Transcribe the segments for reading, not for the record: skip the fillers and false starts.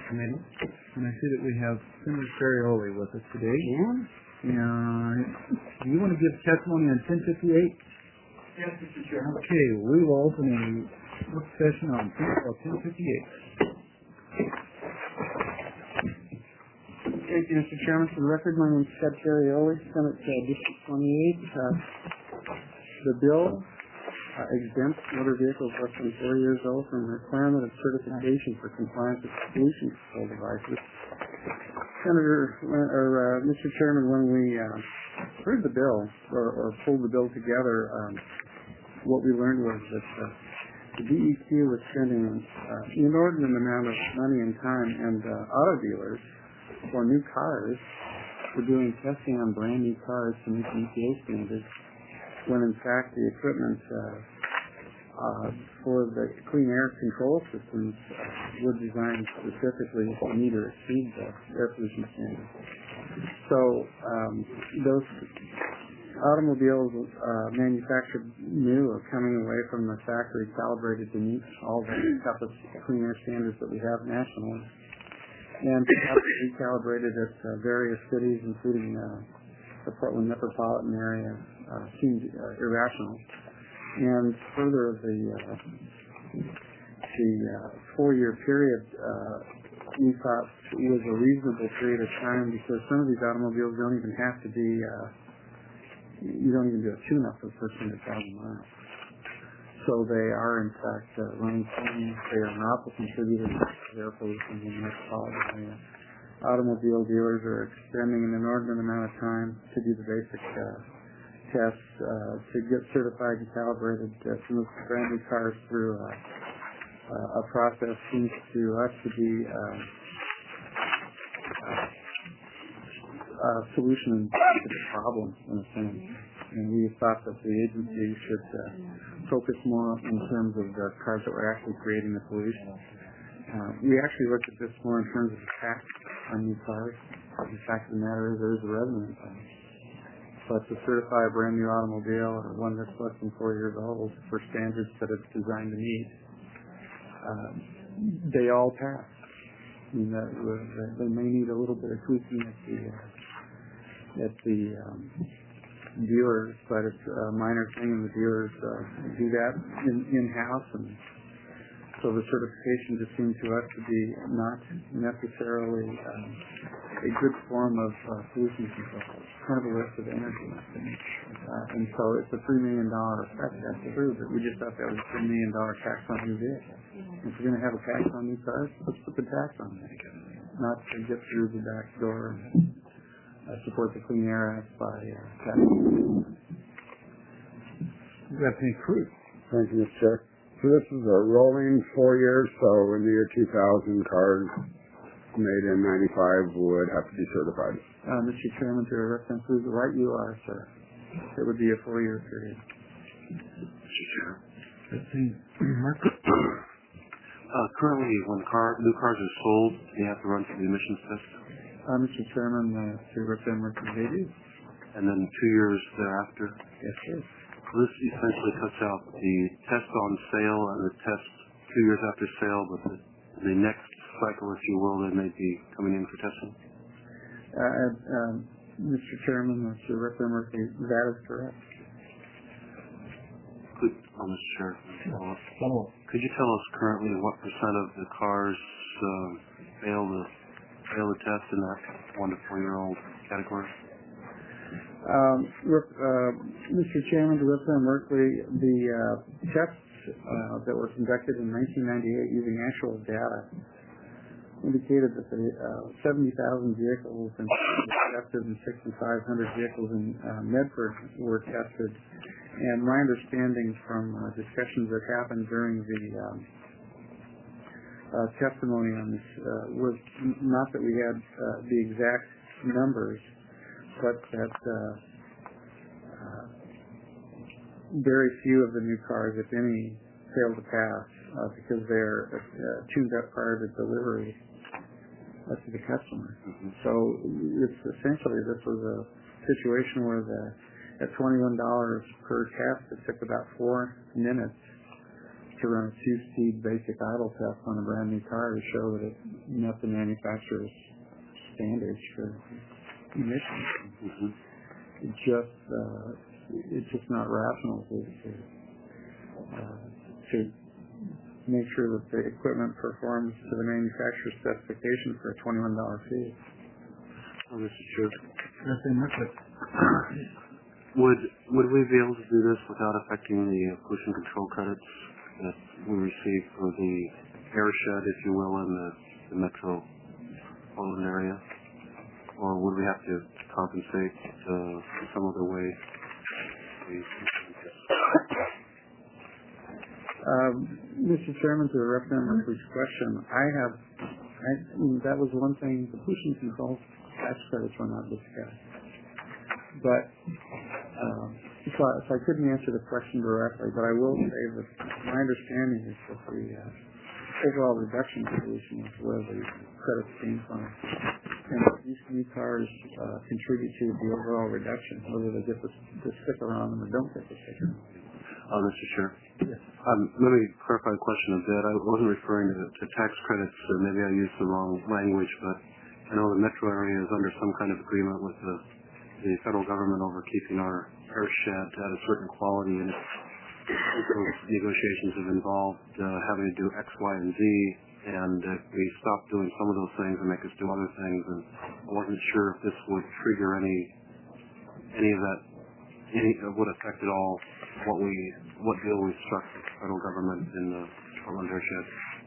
Committee. And I see that we have Senator Ferrioli with us today. And do you want to give testimony on 1058? Yes, Mr. Chairman. Okay, we will open a work session on 1058. Thank you, Mr. Chairman. For the record, my name is Ted Ferrioli, Senate District 28. The bill exempts motor vehicles less than 4 years old from the requirement of certification for compliance with pollution control devices. Mr. Chairman, when we heard the bill or pulled the bill together, what we learned was that the DEQ was spending an inordinate amount of money and time, and auto dealers for new cars were doing testing on brand new cars to meet the EPA standards, when in fact the equipment for the clean air control systems were designed specifically to meet or exceed the air pollution standards. So those automobiles manufactured new are coming away from the factory calibrated to meet all the toughest clean air standards that we have nationally, and have to be calibrated at various cities, including the Portland metropolitan area, seemed irrational. And further, the 4-year period we thought was a reasonable period of time, because some of these automobiles don't even have to be, you don't even do a tune-up for the first 100,000 miles. So they are, in fact, running clean. They are not the contributors to air pollution in the metropolitan area. Automobile dealers are expending an inordinate amount of time to do the basic tests to get certified and calibrated to move brand new cars through a process seems to us to be a solution to the problem, in a sense. And we thought that the agency should focus more in terms of the cars that were actually creating the pollution. We actually looked at this more in terms of the tax on new cars. The fact of the matter is there is a revenue impact. But to certify a brand new automobile or one that's less than 4 years old for standards that it's designed to meet, they all pass. And they may need a little bit of tweaking at the dealers, but it's a minor thing, and the dealers do that in-house. And so the certification just seemed to us to be not necessarily a good form of pollution control. It's kind of a waste of energy, I think. And so it's a $3 million effect. That's true, but we just thought that was a $3 million tax on new vehicles. If we're going to have a tax on new cars, let's put the tax on them, not to get through the back door and support the Clean Air Act by taxing. Representative Cruz. Thank you, Mr. Chair. So this is a rolling 4 years, so in the year 2000, cars made in 95 would have to be certified. Mr. Chairman, to Representative Cruz, right you are, sir. It would be a 4-year period. Mr. Chair. Currently, when new cars are sold, they have to run through the emissions test? Mr. Chairman, to Representative Mercedes. And then 2 years thereafter? Yes, sir. This essentially cuts out the test on sale and the test 2 years after sale, but the next cycle, if you will, they may be coming in for testing? Mr. Chairman, Mr. Representative Murphy, that is correct. Mr. Chair, could you tell us currently what % of the cars fail the test in that 1 to 4 year old category? Mr. Chairman, to Representative Merkley, the tests that were conducted in 1998 using actual data indicated that the 70,000 vehicles and tested and 6,500 vehicles in Medford were tested. And my understanding from discussions that happened during the testimony on this was not that we had the exact numbers, but that very few of the new cars, if any, fail to pass because they're tuned up prior to delivery to the customer. Mm-hmm. So it's essentially, this was a situation where at $21 per test, it took about 4 minutes to run a 2-speed basic idle test on a brand new car to show that it met the manufacturer's standards for emissions. It's just not rational to make sure that the equipment performs to the manufacturer's specification for a $21 fee. Mr. Chair. Would we be able to do this without affecting the pollution control credits that we receive for the airshed, if you will, in the metropolitan area? Or would we have to compensate some other way? Mr. Chairman, to Representative Murphy's question, that was one thing, the pollution control tax credits were not discussed. But so I couldn't answer the question directly, but I will say that my understanding is that the overall reduction in pollution is where the credits came from. And these new cars contribute to the overall reduction, whether they get the sticker on them or don't get the sticker. Mr. Chair. Yes. Let me clarify the question a bit. I wasn't referring to tax credits, or maybe I used the wrong language, but I know the metro area is under some kind of agreement with the federal government over keeping our airshed at a certain quality, and those negotiations have involved having to do X, Y, and Z, and we stopped doing some of those things and make us do other things, and I wasn't sure if this would trigger any of that, would affect at all what deal we struck with the federal government in the Portland airshed.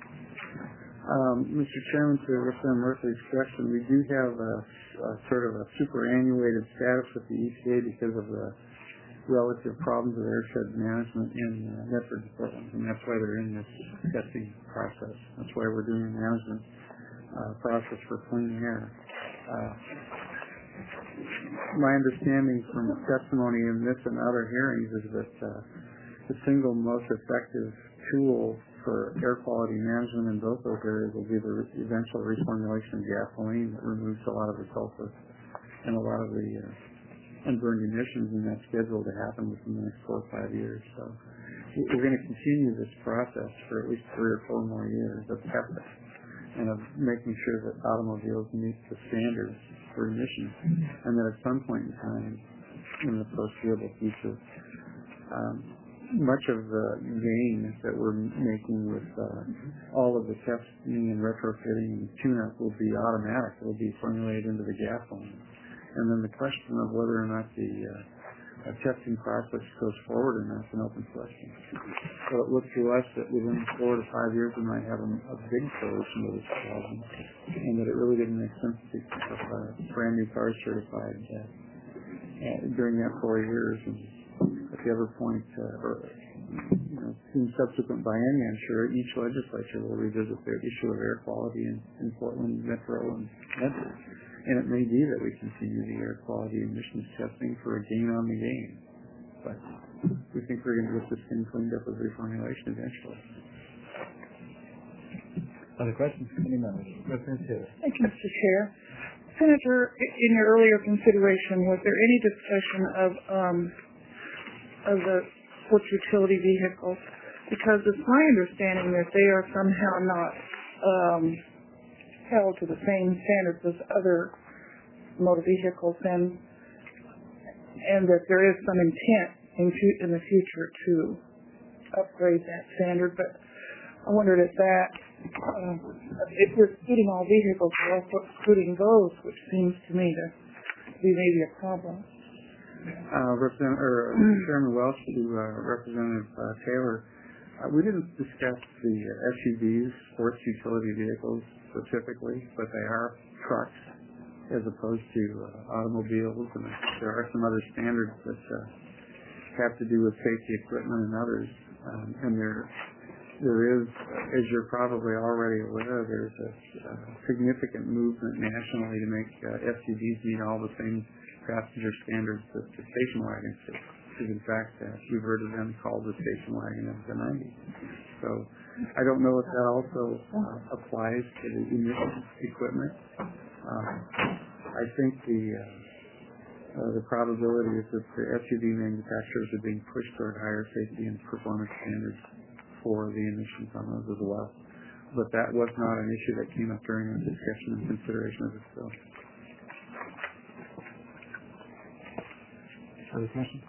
Mr. Chairman, to Representative Murphy's question, we do have a sort of a superannuated status with the EPA because of the relative problems of airshed management in Medford, Portland, and that's why they're in this testing process. That's why we're doing a management process for clean air. My understanding from testimony in this and other hearings is that the single most effective tool for air quality management in both those areas will be the eventual reformulation of gasoline that removes a lot of the sulfur and a lot of the unburned emissions, and that's scheduled to happen within the next 4 or 5 years. So we're going to continue this process for at least 3 or 4 more years of testing and of making sure that automobiles meet the standards for emissions, and that at some point in time in the foreseeable future, much of the gain that we're making with all of the testing and retrofitting and tune-up will be automatic. It will be formulated into the gasoline. And then the question of whether or not the testing process goes forward or not is an open question. So it looks to us that within 4 to 5 years we might have a big solution to this problem, and that it really didn't make sense to have brand new cars certified during that 4 years. And at the other point, in subsequent biennium, I'm sure each legislature will revisit the issue of air quality in Portland Metro and Medford. And it may be that we continue the air quality emissions testing for a gain on the gain. But we think we're going to get this thing cleaned up with reformulation eventually. Other questions? Any members? Representative Taylor. Thank you, Mr. Chair. Senator, in your earlier consideration, was there any discussion of the sports utility vehicles? Because it's my understanding that they are somehow not held to the same standards as other motor vehicles, and that there is some intent in the future to upgrade that standard. But I wondered if we're excluding all vehicles, we're also excluding those, which seems to me to be maybe a problem. Chairman Welch to Representative Taylor, we didn't discuss the SUVs, sports utility vehicles specifically, but they are trucks as opposed to automobiles, and there are some other standards that have to do with safety equipment and others. And there is, as you're probably already aware, there's a significant movement nationally to make SUVs meet all the same passenger standards that the station wagons do. Because in fact, you've heard of them called the station wagon of the 90s. So I don't know if that also applies to the emission equipment. I think the probability is that the SUV manufacturers are being pushed toward higher safety and performance standards for the emissions on those as well. But that was not an issue that came up during the discussion and consideration of this bill. Other questions?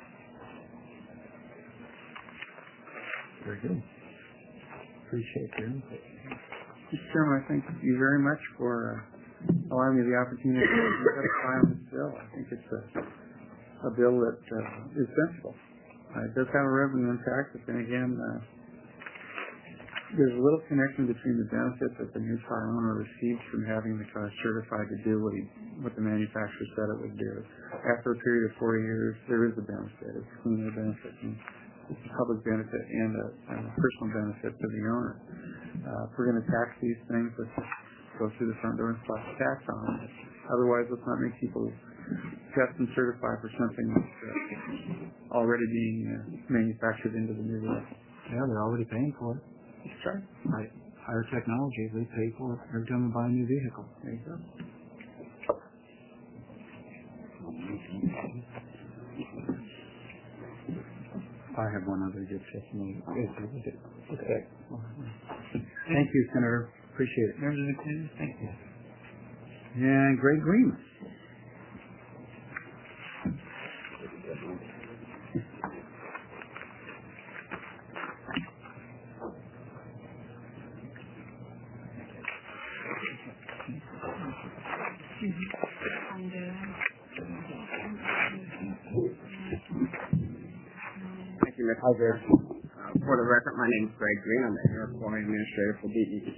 Very good. Appreciate your input. Mr. Chairman, I thank you very much for allowing me the opportunity to testify on this bill. I think it's a bill that is sensible. It does have a revenue impact, but then again, there's a little connection between the benefit that the new car owner receives from having the car certified to do what the manufacturer said it would do. After a period of 4 years, there is a benefit. It's a cleaner benefit, and it's a public benefit and a personal benefit to the owner. If we're going to tax these things, let's go through the front door and slap the tax on them. Otherwise, let's not make people test and certify for something that's already being manufactured into the new world. Yeah, they're already paying for it. That's right. Right. Higher technology, they pay for it every time they buy a new vehicle. There you go. I have one other good testimony. Okay. Thank you, Senator. Appreciate it. Thank you. And Greg Green. Thank you, Mr. Chair. For the record, my name is Greg Green. I'm the Air Quality Administrator for DEQ.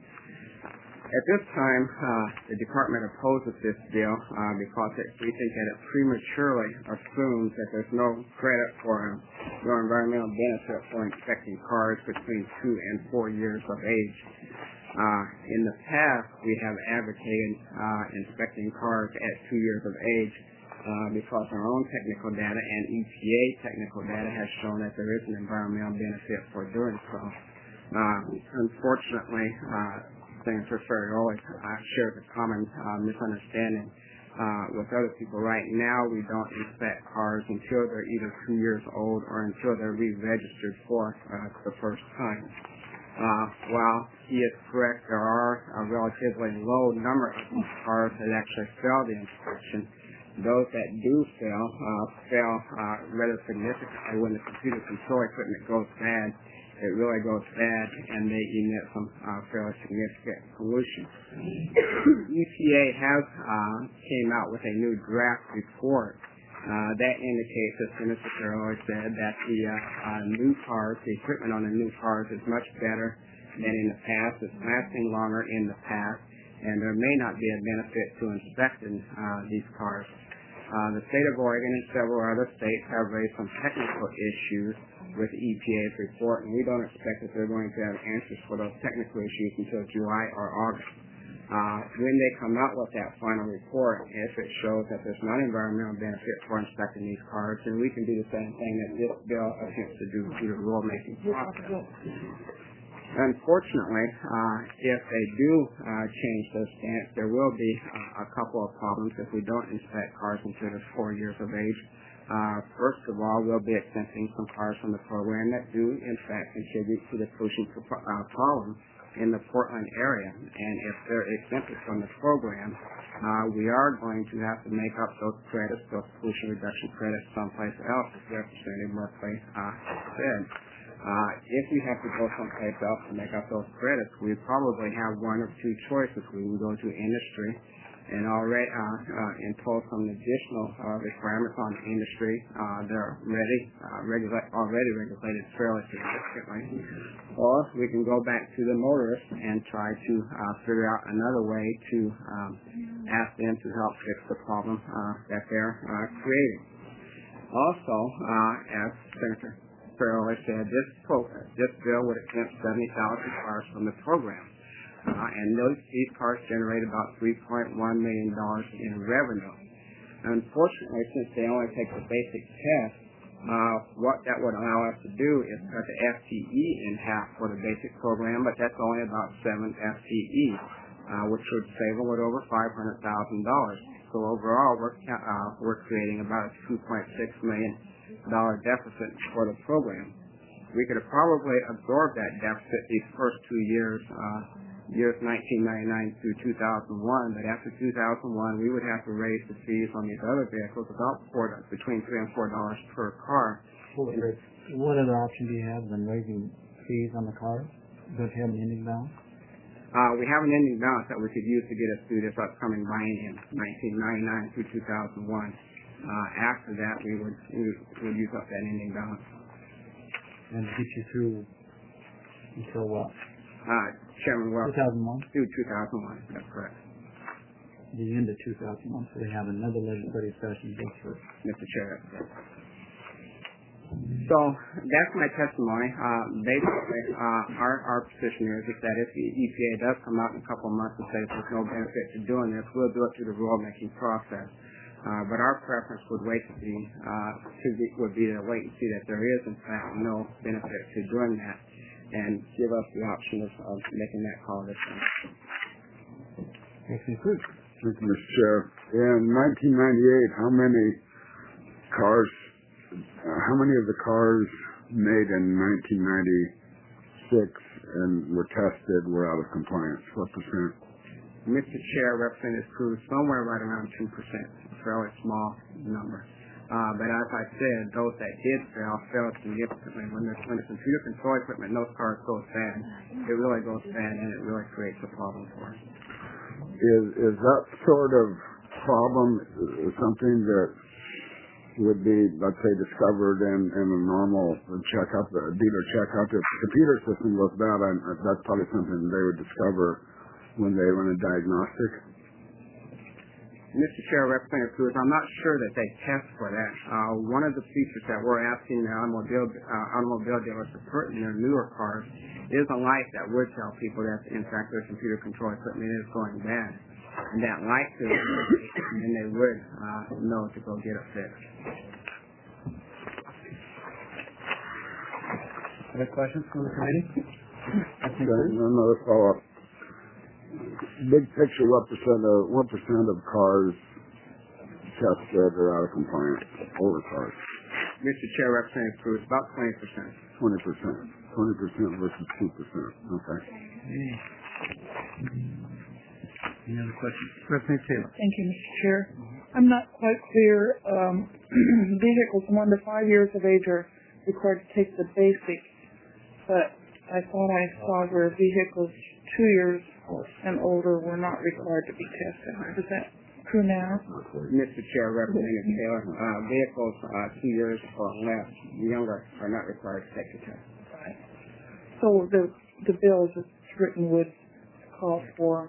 At this time, the Department opposes this bill because we think that it prematurely assumes that there's no credit for no environmental benefit for inspecting cars between 2 and 4 years of age. In the past, we have advocated inspecting cars at 2 years of age because our own technical data and EPA technical data has shown that there is an environmental benefit for doing so. Unfortunately, Senator Ferrioli shares a common misunderstanding with other people. Right now, we don't inspect cars until they're either 2 years old or until they're re-registered for the first time. While he is correct, there are a relatively low number of cars that actually fail the inspection. Those that do fail rather significantly when the computer control equipment goes bad. It really goes bad, and they emit some fairly significant pollution. EPA has came out with a new draft report that indicates, as Senator Ferrioli said, that the new cars, the equipment on the new cars is much better than in the past. It's lasting longer in the past, and there may not be a benefit to inspecting these cars. The state of Oregon and several other states have raised some technical issues with EPA's report, and we don't expect that they're going to have answers for those technical issues until July or August. When they come out with that final report, if it shows that there's not environmental benefit for inspecting these cars, then we can do the same thing that this bill attempts to do through the rulemaking process. Unfortunately, if they do change their stance, there will be a couple of problems if we don't inspect cars until they're 4 years of age. First of all, we'll be exempting some cars from the program that do, in fact, contribute to the pollution problem in the Portland area. And if they're exempted from the program, we are going to have to make up those credits, those pollution reduction credits, someplace else, as Representative Merkley said. If we have to go someplace else to make up those credits, we probably have one of two choices. We can go to industry and already impose some additional requirements on the industry. They're already regulated fairly significantly. Or we can go back to the motorists and try to figure out another way to ask them to help fix the problem that they're creating. Also, as Senator Ferrioli said, this bill would exempt 70,000 cars from the program. And these cars generate about $3.1 million in revenue. Unfortunately, since they only take the basic test, what that would allow us to do is cut the FTE in half for the basic program, but that's only about 7 FTE, which would save a little over $500,000. So overall, we're creating about a $2.6 million deficit for the program. we could have probably absorbed that deficit these first 2 years, years 1999 through 2001, but after 2001, we would have to raise the fees on these other vehicles about between $3 and $4 per car. What other option do you have than raising fees on the cars? Don't you have an ending balance? We have an ending balance that we could use to get us through this upcoming biennium, 1999 through 2001. After that, we would use up that ending balance. And get you through until what? Chairman Wells. 2001? Through 2001, that's correct. The end of 2001, so they have another legislative session to go through. Mr. Chair, that's correct. So that's my testimony. Basically, our position is that if the EPA does come out in a couple of months and say there's no benefit to doing this, we'll do it through the rulemaking process. But our preference would wait to wait and see that there is, in fact, no benefit to doing that, and give us the option of making that call this time. Thank you, Mr. Chair. In 1998, how many of the cars made in 1996 and were tested were out of compliance? What percent? Mr. Chair, Representative Cruz, somewhere right around 2%, a fairly small number. But as I said, those that did fail significantly. When the computer control equipment in those cars goes bad, it really goes bad, and it really creates a problem for us. Is that sort of problem something that would be, let's say, discovered in a normal checkup, a dealer checkup? If the computer system goes bad, that's probably something they would discover when they run a diagnostic. Mr. Chair, Representative Cruz, I'm not sure that they test for that. One of the features that we're asking the automobile dealers to put in their newer cars is a light that would tell people that, in fact, their computer control equipment is going bad. And that light could indicate, and they would know to go get it fixed. Other questions from the committee? Another follow-up. Big picture, what percent of cars tested are out of compliance? Older cars. Mr. Chair, Representative Cruz, about 20%. 20%. 20% versus 2%. Okay. Any other questions? Representative Taylor. Thank you, Mr. Chair. I'm not quite clear. Vehicles 1 to 5 years of age are required to take the basic, but I thought I saw where vehicles 2 years and older were not required to be tested. Is that true now? Mr. Chair, Representative Taylor, vehicles 2 years or less, younger, are not required to take the test. Right. So the bill as it's written would call for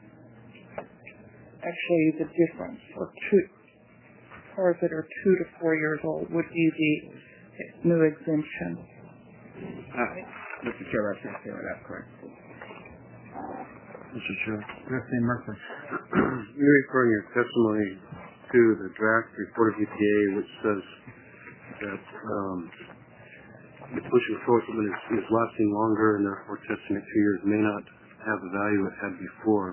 actually the difference for cars that are 2 to 4 years old would be the new exemption. Mr. Chair, Representative Taylor, that's correct. Mr. Chair. Representative Merkley. You're referring your testimony to the draft report of EPA, which says that the pollution control equipment is lasting longer, and therefore testing at 2 years may not have the value it had before.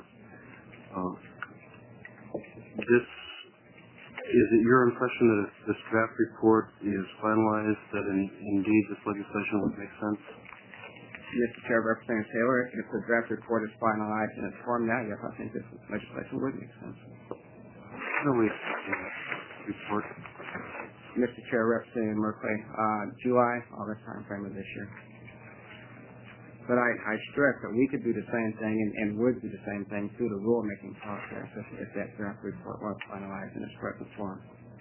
Is it your impression that if this draft report is finalized, that indeed this legislation would make sense? Mr. Chair, Representative Taylor, if the draft report is finalized and it's formed now, yes, I think this legislation would make sense. No, we report. Mr. Chair, Representative Merkley, July, August timeframe of this year. But I stress that we could do the same thing and would do the same thing through the rulemaking process if that draft report was finalized in its present form.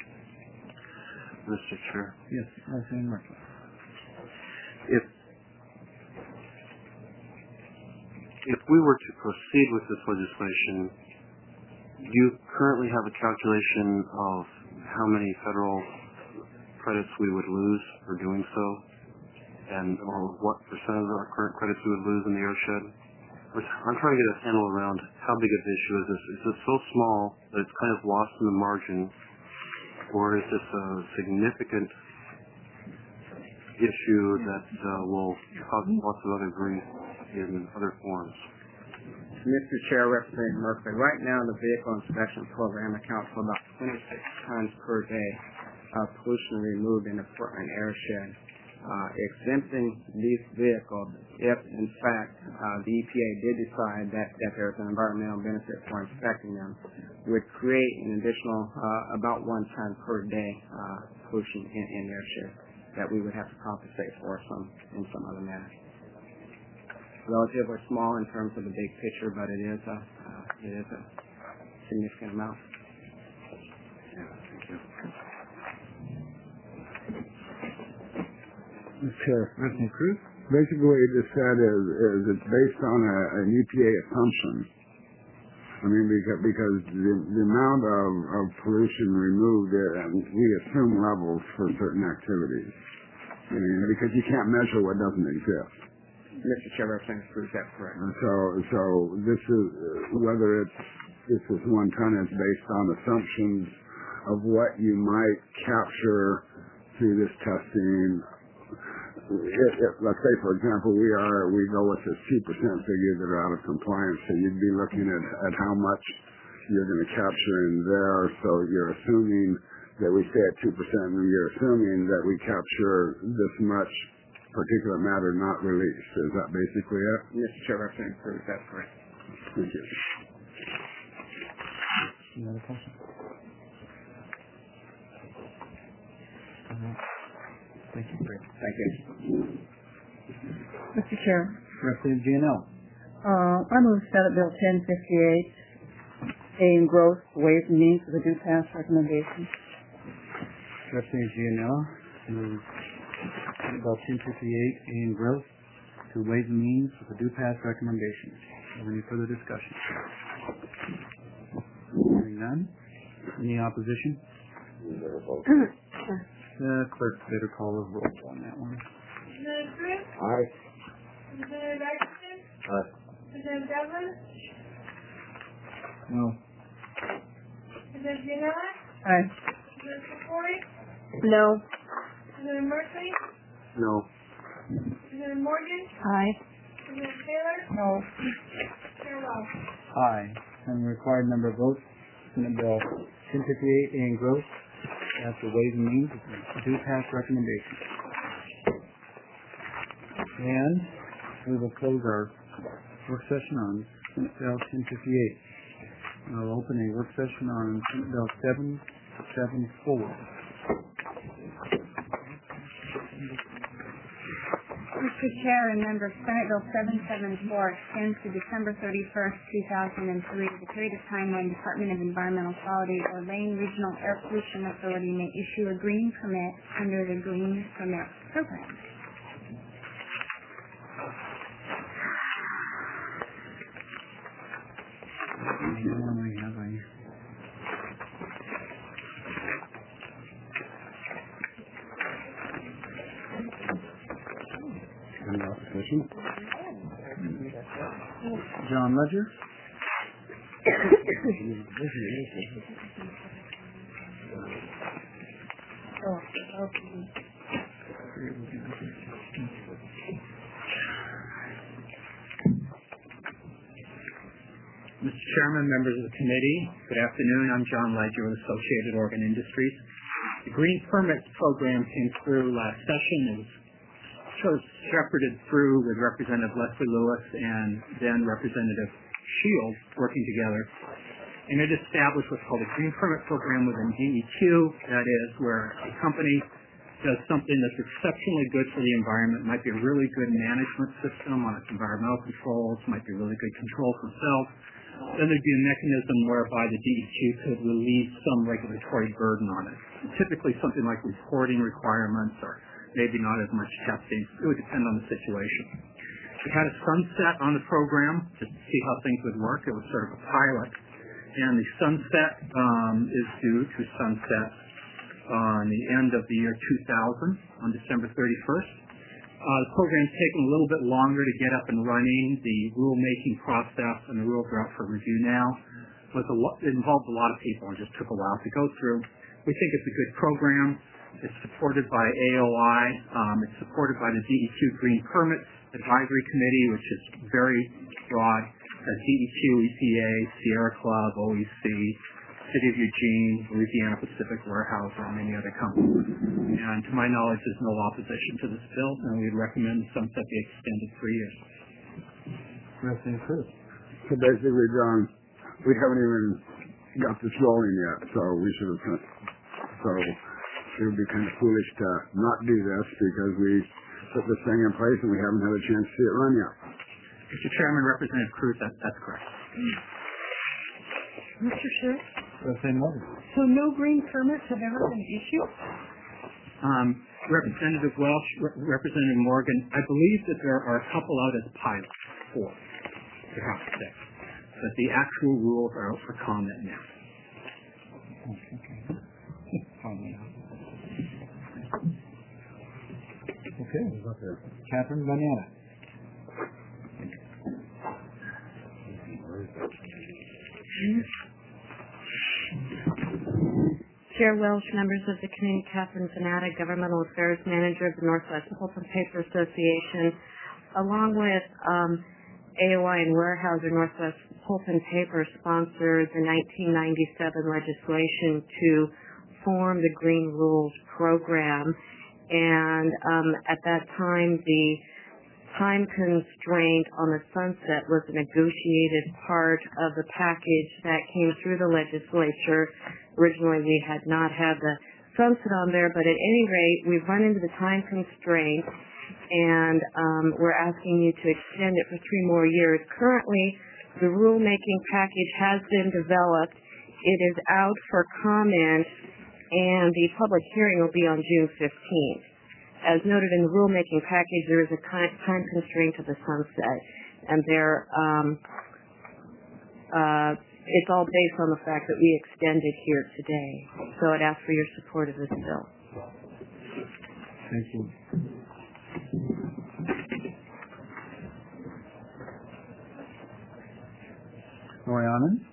Mr. Chair. Yes, Representative Merkley. If we were to proceed with this legislation, do you currently have a calculation of how many federal credits we would lose for doing so, or what percent of our current credits we would lose in the airshed? I'm trying to get a handle around how big of an issue is this. Is it so small that it's kind of lost in the margin, or is this a significant issue that will cause lots of other grief in other forms? Mr. Chair, Representative Merkley, right now the vehicle inspection program accounts for about 26 tons per day of pollution removed in the Portland airshed. exempting these vehicles if, in fact, the EPA did decide that there's an environmental benefit for inspecting them, would create an additional about 1 ton per day pollution in their shift that we would have to compensate for in some other manner. Relatively small in terms of the big picture, but it is a significant amount. Sure. Basically, what you just said is it's based on an EPA assumption. I mean, because the amount of pollution removed, we assume levels for certain activities. I mean, because you can't measure what doesn't exist. Mr. Chair, Representative Cruz, that's correct. So this is whether this is 1 ton is based on assumptions of what you might capture through this testing. Let's say, for example, we go with this 2% figure that are out of compliance, so you'd be looking at how much you're going to capture in there. So you're assuming that we stay at 2%, and you're assuming that we capture this much particulate matter not released. Is that basically it? Mr. Chair, Representative Cruz, that's correct. Thank you. Any other questions? Thank you, Greg. Thank you. Mr. Chair, Representative Gianello. I move Senate Bill 1058, aiding growth, ways and means of the due pass recommendation. Representative Gianello moves Senate Bill 1058, aiding growth to ways and means of the due pass recommendation. Is there any further discussion? Hearing none. Any opposition? Clerk, better call the roll on that one. Representative Cruz? Aye. Representative Atkinson? Aye. Representative Devlin? No. Representative Gianella? Aye. Representative Corey? No. Representative Murphy? No. Representative Morgan? Aye. Representative Taylor? No. Chair Wells? Aye. And the required number of votes, Senate Bill 1058, aiding growth, as the ways and means of the due pass recommendation. And we will close our work session on Senate Bill 1058. We'll open a work session on Senate Bill 774. Mr. Chair and members, Senate Bill 774 extends to December 31st, 2003, the period of time when Department of Environmental Quality or Lane Regional Air Pollution Authority may issue a green permit under the Green Permit Program. Any opposition? John Ledger. Mr. Chairman, members of the committee, good afternoon. I'm John Ledger with Associated Organ Industries. The Green Permit Program came through last session. It was shepherded through with Representative Leslie Lewis and then Representative Shields working together. And it established what's called a Green Permit Program within DEQ. That is where a company does something that's exceptionally good for the environment. It might be a really good management system on its environmental controls, might be really good control for itself. Then there'd be a mechanism whereby the DEQ could relieve some regulatory burden on it. Typically something like reporting requirements or maybe not as much testing. It would depend on the situation. We had a sunset on the program just to see how things would work. It was sort of a pilot. And the sunset is due to sunset on the end of the year 2000 on December 31st. The program's taken a little bit longer to get up and running. The rulemaking process and the rules are out for review now. It involved a lot of people and just took a while to go through. We think it's a good program. It's supported by AOI. It's supported by the DEQ Green Permit Advisory Committee, which is very broad. DEQ, EPA, Sierra Club, OEC, City of Eugene, Louisiana Pacific Warehouse, and many other companies. And to my knowledge, there's no opposition to this bill, and we'd recommend sunset be extended 3 years. So basically, John, we haven't even got this rolling yet, so we should have. So it would be kind of foolish to not do this because we put this thing in place and we haven't had a chance to see it run yet. Mr. Chairman, Representative Cruz, that's correct. Mr. Chair? So no green permits have ever been issued? Representative Welch, Representative Morgan, I believe that there are a couple out as pilots, 4, perhaps 6. But the actual rules are out for comment now. Okay. Catherine Banana. Chair Welch, members of the committee, Catherine Zanata, Governmental Affairs Manager of the Northwest Pulp and Paper Association, along with AOI and Weyerhaeuser, Northwest Pulp and Paper sponsored the 1997 legislation to form the Green Rules program. And at that time, the time constraint on the sunset was a negotiated part of the package that came through the legislature. Originally, we had not had the sunset on there, but at any rate, we've run into the time constraint, and we're asking you to extend it for 3 more years. Currently, the rulemaking package has been developed. It is out for comment, and the public hearing will be on June 15th. As noted in the rulemaking package, there is a time constraint to the sunset, and it's all based on the fact that we extended here today. So I'd ask for your support of this bill. Thank you. Lori Anand?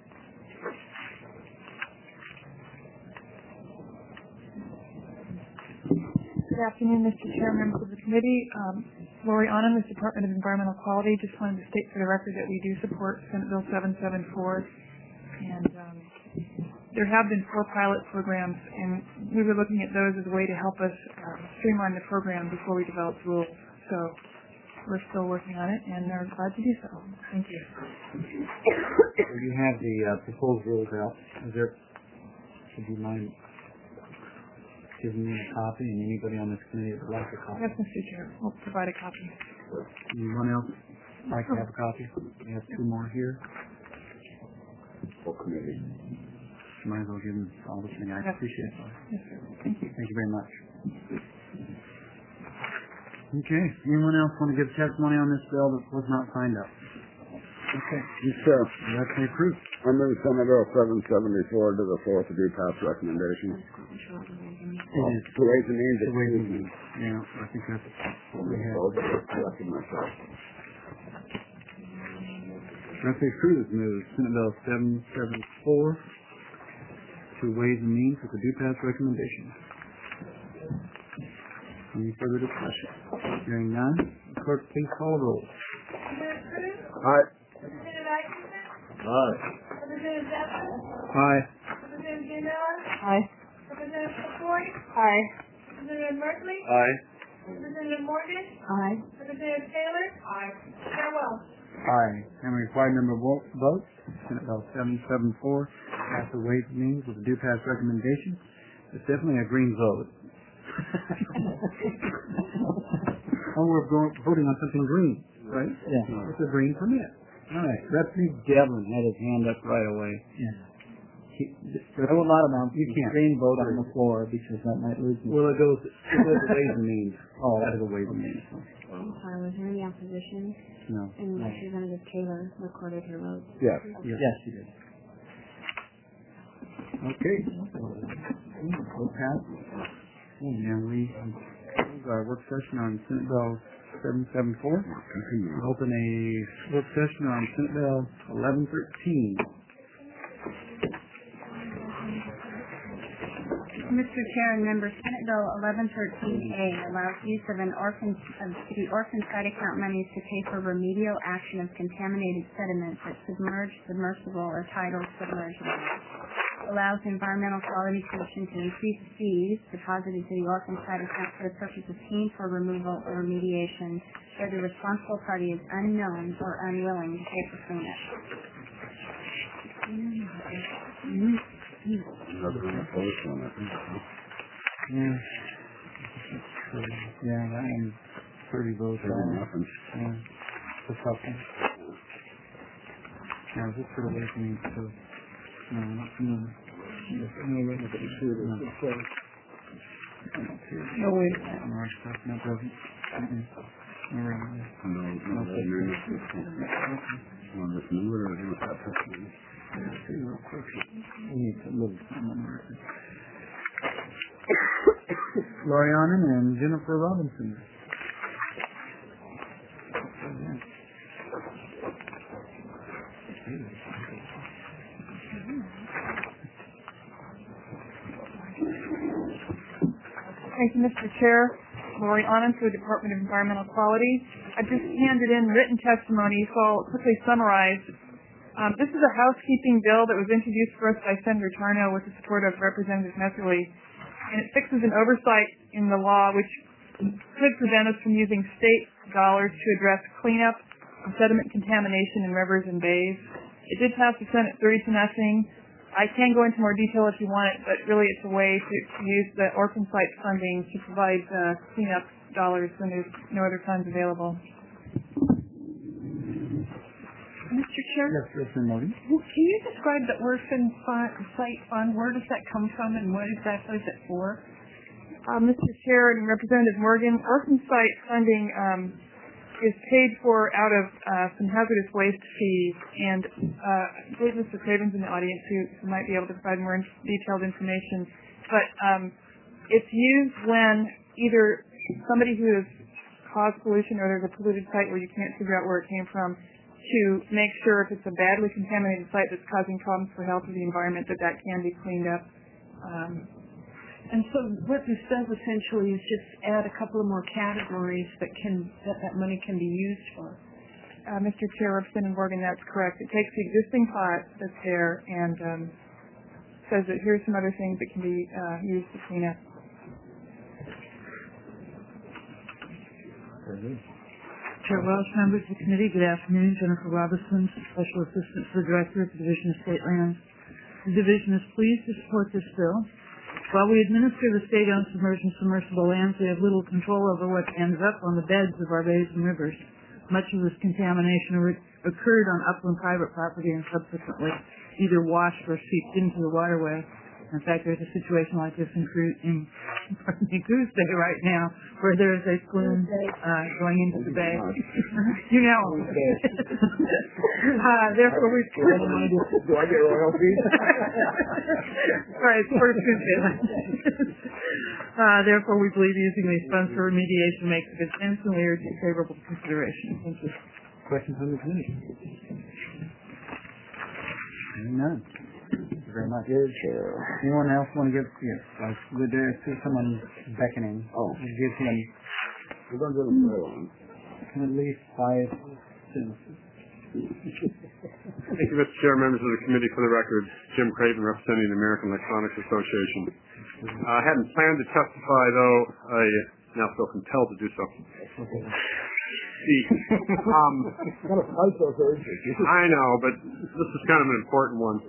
Good afternoon, Mr. Chair, members of the committee. Lori Anand, with the Department of Environmental Quality. Just wanted to state for the record that we do support Senate Bill 774. And there have been 4 pilot programs, and we were looking at those as a way to help us streamline the program before we developed rules. So we're still working on it, and they're glad to do so. Thank you. You have the proposed rules out. Would you mind giving me a copy, and anybody on this committee that would like a copy? Yes, Mr. Chair. We'll provide a copy. Anyone else like to have a copy? We have 2 more here. Full committee. Might as well give them all the thing. I appreciate it. Yes, sir. Thank you. Thank you very much. Okay. Anyone else want to give testimony on this bill that was not signed up? Okay. Yes, sir. That's approved. I move Senate Bill 774 to the floor to do pass recommendation. To Ways and Means. To Ways and Means. Yeah, I think that's what we have. Representative Cruz moves Senate Bill 774 to Ways and Means with a due pass recommendation. Any further discussion? Hearing none, clerk, please call the roll. Aye. Representative Atkinson? Aye. Representative Zephyr? Aye. Representative Gianella? Aye. Representative Kapoi? Aye. Representative Merkley? Aye. Representative Morgan? Aye. Representative Taylor? Aye. Chair Welch? Aye. And required number of votes, Senate Bill 774, pass the Ways and Means with a due pass recommendation. It's definitely a green vote. Oh, we're voting on something green, right? Yeah. It's a green permit. All right. Representative Devlin had his hand up right away. Yeah. I will not amount You can't. green vote on the floor because that might lose me. Well, it goes to Ways and Means. Oh, that is a Ways and Means. I'm sorry, was there any opposition? No. And Representative Taylor recorded her vote. Yes. Yes, she did. Okay. We'll pass. And we close our work session on Senate Bill 774. We'll open a work session on Senate Bill 1113. Mr. Chair and members, Senate Bill 1113A allows use of city orphan site account monies to pay for remedial action of contaminated sediments at submerged, submersible, or tidal submerged wells. allows the Environmental Quality Commission to increase fees deposited to the orphan site account for the purpose of paying for removal or remediation where the responsible party is unknown or unwilling to pay for cleanup. Another opposed one, I think. Yeah, that one's pretty votes. Nothing. Yeah, it's a tough one. Yeah, just for the way to me, so. No, not me. No way. No, stuff, no doesn't. No, Want to just move it or do it that person? real quick. We need to move someone. Lori Arnon and Jennifer Robinson. Thank you, Mr. Chair. Lori Arnon for the Department of Environmental Quality. I just handed in written testimony, so I'll quickly summarize. This is a housekeeping bill that was introduced for us by Senator Tarnow with the support of Representative Messerly, and it fixes an oversight in the law which could prevent us from using state dollars to address cleanup of sediment contamination in rivers and bays. It did pass the Senate 30-0. I can go into more detail if you want it, but really it's a way to use the orphan site funding to provide cleanup dollars when there's no other funds available. Mr. Chair? Yes, Mr. Can you describe the orphan site fund? Where does that come from and what exactly is it for? Mr. Chair and Representative Morgan, orphan site funding is paid for out of some hazardous waste fees, and I believe Mr. Craven's in the audience who might be able to provide more detailed information. But it's used when either somebody who has caused pollution or there's a polluted site where you can't figure out where it came from to make sure if it's a badly contaminated site that's causing problems for health of the environment that can be cleaned up. And so what this does essentially is just add a couple of more categories that money can be used for. Mr. Chair, Representative Morgan, that's correct. It takes the existing pot that's there and says that here's some other things that can be used to clean up. Chair Welch, members of the committee, good afternoon. Jennifer Robinson, Special Assistant to the Director of the Division of State Lands. The Division is pleased to support this bill. While we administer the state-owned submerged and submersible lands, we have little control over what ends up on the beds of our bays and rivers. Much of this contamination occurred on upland private property and subsequently either washed or seeped into the waterway. In fact, there's a situation like this in Coos Bay right now, where there is a plume going into the bay. You know. Therefore, we. Do I get royalties? Right, first therefore, we believe using these funds for remediation makes good sense, and we urge favorable consideration. Thank you. Questions from the committee? None. Thank you very much. Anyone else want to give? Yes. I see someone beckoning. Oh. Give him. We're going to do them At least 5 sentences. Thank you, Mr. Chair, members of the committee. For the record, Jim Craven, representing the American Electronics Association. I hadn't planned to testify, though I now feel compelled to do so. I know, but this is kind of an important one.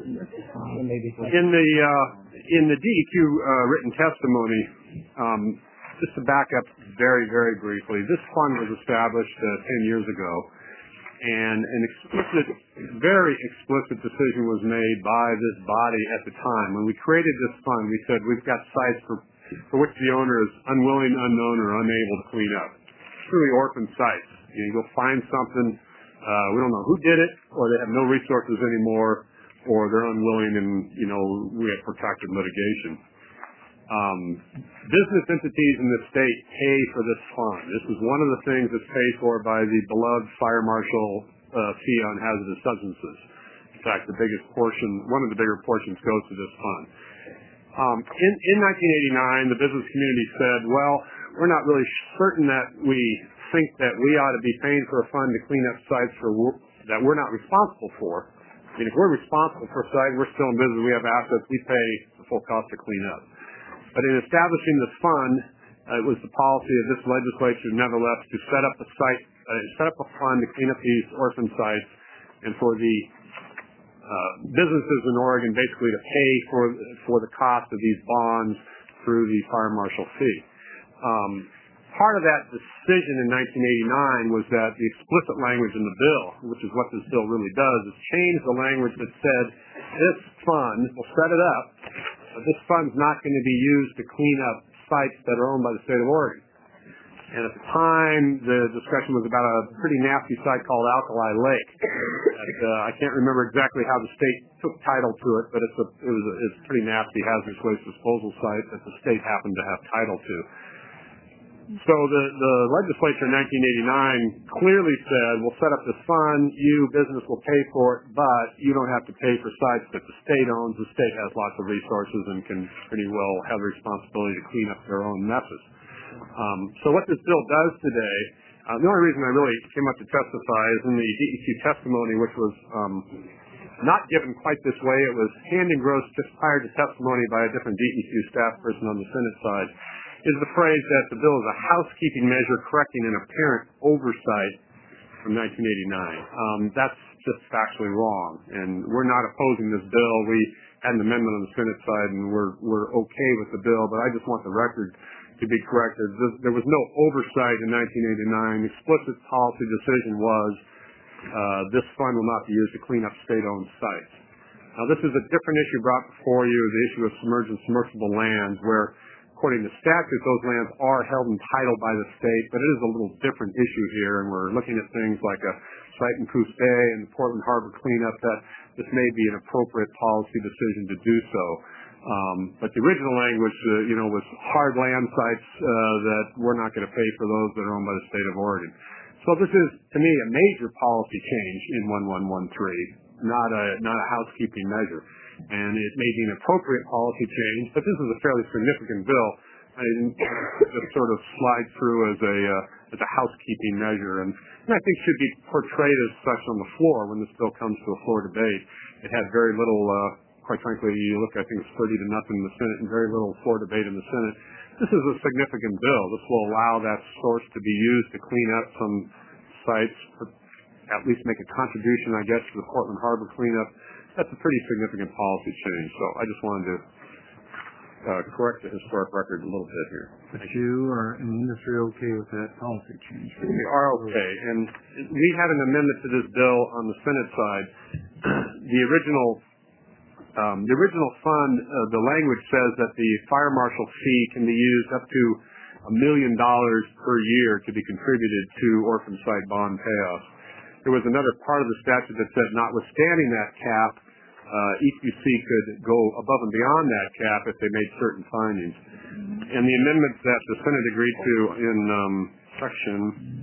In the DEQ written testimony, just to back up very, very briefly, this fund was established 10 years ago, and an very explicit decision was made by this body at the time. When we created this fund, we said we've got sites for which the owner is unwilling, unknown, or unable to clean up. Truly orphan sites. You go find something, we don't know who did it, or they have no resources anymore, or they're unwilling and, we have protracted litigation. Business entities in the state pay for this fund. This is one of the things that's paid for by the beloved fire marshal fee on hazardous substances. In fact, one of the bigger portions goes to this fund. In 1989, the business community said, well, we're not really certain that we think that we ought to be paying for a fund to clean up sites that we're not responsible for. I mean, if we're responsible for a site, we're still in business, we have assets, we pay the full cost to clean up. But in establishing this fund, it was the policy of this legislature, nevertheless, to set up a fund to clean up these orphan sites, and for the businesses in Oregon basically to pay for the cost of these bonds through the fire marshal fee. Part of that decision in 1989 was that the explicit language in the bill, which is what this bill really does, is change the language that said this fund, we'll set it up, but this fund's not going to be used to clean up sites that are owned by the state of Oregon. And at the time, the discussion was about a pretty nasty site called Alkali Lake. I can't remember exactly how the state took title to it, but it's a pretty nasty hazardous waste disposal site that the state happened to have title to. So the legislature in 1989 clearly said, we'll set up this fund, you, business, will pay for it, but you don't have to pay for sites that the state owns. The state has lots of resources and can pretty well have the responsibility to clean up their own messes. So what this bill does today, the only reason I really came up to testify is in the DEQ testimony, which was not given quite this way. It was hand-engrossed just prior to testimony by a different DEQ staff person on the Senate side, is the phrase that the bill is a housekeeping measure correcting an apparent oversight from 1989. That's just factually wrong, and we're not opposing this bill. We had an amendment on the Senate side, and we're okay with the bill, but I just want the record to be corrected. There was no oversight in 1989. The explicit policy decision was this fund will not be used to clean up state-owned sites. Now, this is a different issue brought before you, the issue of submerged and submersible lands, where according to statute, those lands are held in title by the state, but it is a little different issue here, and we're looking at things like a site in Coos Bay and the Portland Harbor cleanup, that this may be an appropriate policy decision to do so. But the original language, was hard land sites that we're not going to pay for those that are owned by the state of Oregon. So this is, to me, a major policy change in 1113, not a housekeeping measure. And it may be an appropriate policy change, but this is a fairly significant bill. I didn't just sort of slide through as a housekeeping measure, and I think should be portrayed as such on the floor when this bill comes to a floor debate. It had very little, quite frankly, you look, I think it's 30-0 in the Senate, and very little floor debate in the Senate. This is a significant bill. This will allow that source to be used to clean up some sites, at least make a contribution, I guess, to the Portland Harbor cleanup. That's a pretty significant policy change. So I just wanted to correct the historic record a little bit here. But you are in the industry okay with that policy change? We are okay. And we had an amendment to this bill on the Senate side. The original fund, the language says that the fire marshal fee can be used up to $1 million per year to be contributed to orphan site bond payoffs. There was another part of the statute that said, notwithstanding that cap, EQC could go above and beyond that cap if they made certain findings. And the amendment that the Senate agreed to in section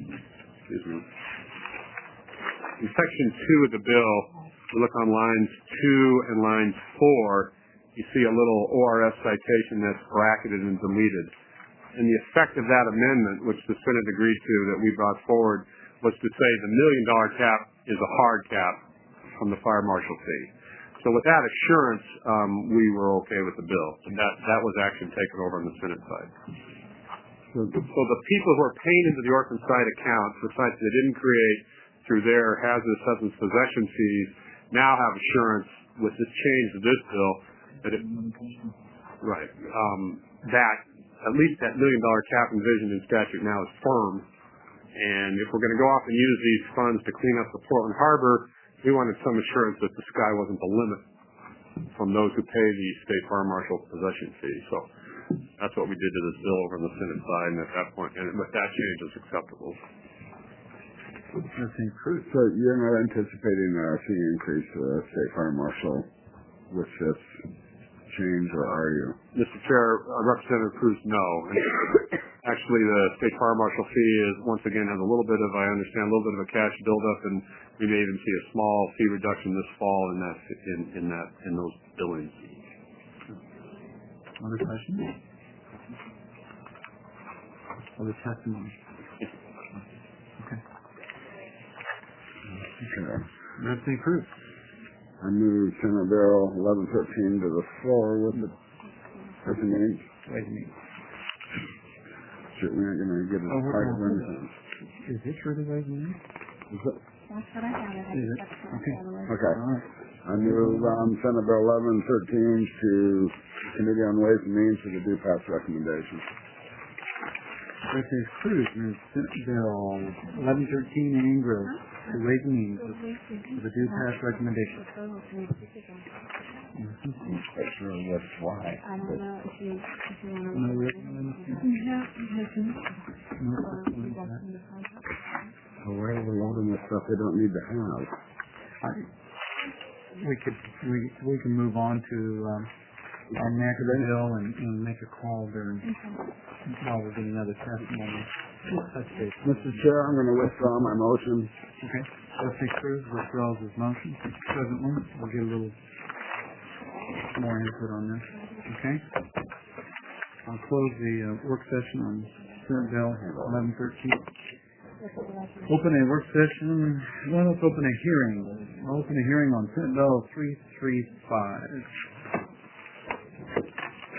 2 of the bill, you look on lines 2 and lines 4, you see a little ORS citation that's bracketed and deleted. And the effect of that amendment, which the Senate agreed to, that we brought forward, was to say the $1 million cap is a hard cap from the fire marshal fee. So with that assurance, we were okay with the bill. And that was action taken over on the Senate side. So the people who are paying into the orphan site account for sites they didn't create through their hazardous substance possession fees now have assurance with this change to this bill that that at least that $1 million cap envisioned in statute now is firm. And if we're going to go off and use these funds to clean up the Portland Harbor, we wanted some assurance that the sky wasn't the limit from those who pay the state fire marshal possession fee. So that's what we did to this bill over on the Senate side, and at that point, and with that change, it's acceptable. So you're not anticipating a fee increase to the state fire marshal with this change, or are you? Mr. Chair, Representative Cruz, no. Actually, the state fire marshal fee is, once again, has a little bit of, I understand, a little bit of a cash buildup, and we may even see a small fee reduction this fall in those billings. Other questions? Other testimony? Okay. Representative Cruz. I move Senate Bill 1113 to the floor with the person names. Shit, we aren't going to get a part of anything. Is this really ways and means? Is it? That's what I have. Okay. I move Senate Bill 1113 to the Committee on Ways and Means for the due pass recommendation. Secretary Cruz moves Senate Bill 1113 and Ingrove to Ways and Means for the due pass recommendation. Sure, that's why. I don't know if you want to... No recommendation? Well, where are we loading this stuff they don't need to have? We can move on to our next bill and make a call during while we're getting another testimony. Mr. Chair, I'm going to withdraw my motion. Okay. Trustee Cruz withdraws his motion. Presently, we'll get a little more input on this. Okay. I'll close the work session on Senate Bill 1113. Open a work session. Well, let's open a hearing. I'll open a hearing on Senate Bill 335.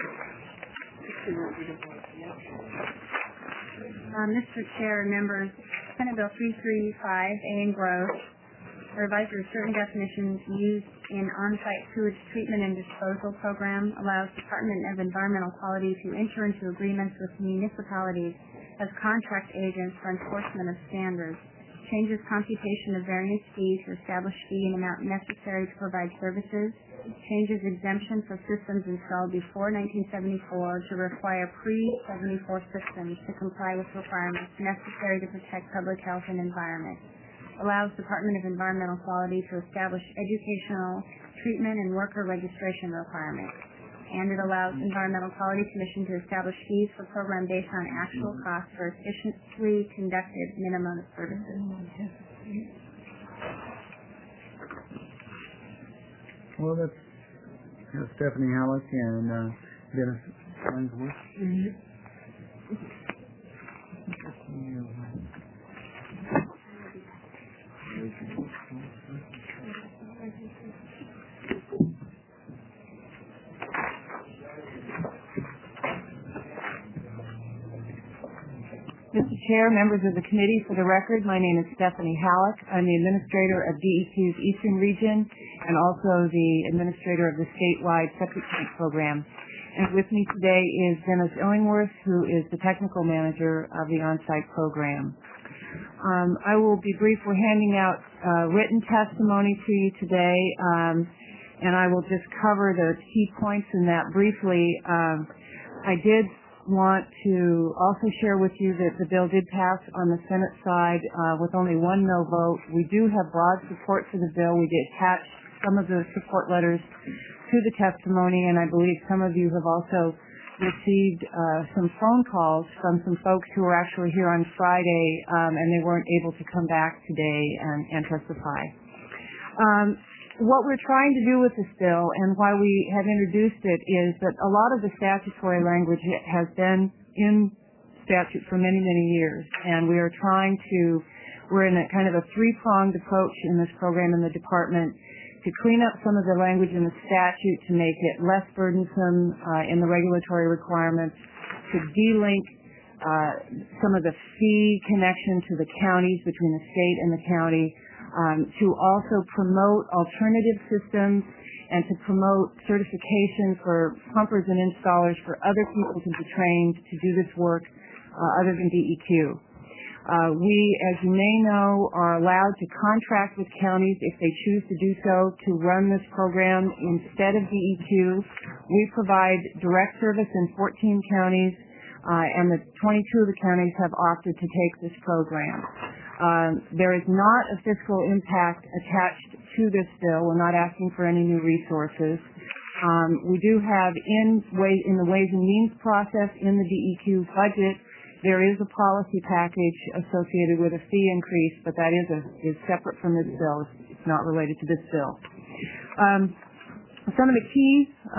Mr. Chair, members, Senate Bill 335, A and Grove, revises certain definitions used in on-site sewage treatment and disposal program, allows Department of Environmental Quality to enter into agreements with municipalities as contract agents for enforcement of standards, changes computation of variance fee to establish fee and amount necessary to provide services, changes exemption for systems installed before 1974 to require pre-74 systems to comply with requirements necessary to protect public health and environment, allows Department of Environmental Quality to establish educational, treatment, and worker registration requirements, and it allows Environmental Quality Commission to establish fees for program based on actual costs for efficiently conducted minimum services. Well, that's Stephanie Halleck and Dennis Ainsworth. Mr. Chair, members of the committee, for the record, my name is Stephanie Halleck. I'm the administrator of DEQ's Eastern Region and also the administrator of the statewide septic tank program. And with me today is Dennis Illingworth, who is the technical manager of the on-site program. I will be brief. We're handing out written testimony to you today, and I will just cover the key points in that briefly. I did want to also share with you that the bill did pass on the Senate side with only one no vote. We do have broad support for the bill. We did attach some of the support letters to the testimony, and I believe some of you have also received some phone calls from some folks who were actually here on Friday, and they weren't able to come back today and testify. What we're trying to do with this bill and why we have introduced it is that a lot of the statutory language has been in statute for many, many years, and we're in a kind of a three-pronged approach in this program in the department to clean up some of the language in the statute to make it less burdensome in the regulatory requirements, to delink some of the fee connection to the counties, between the state and the county, to also promote alternative systems and to promote certification for pumpers and installers for other people to be trained to do this work other than DEQ. We, as you may know, are allowed to contract with counties if they choose to do so to run this program instead of DEQ. We provide direct service in 14 counties, and the 22 of the counties have opted to take this program. There is not a fiscal impact attached to this bill. We're not asking for any new resources. We do have in the Ways and Means process in the DEQ budget, there is a policy package associated with a fee increase, but that is separate from this bill. It's not related to this bill. Some of the key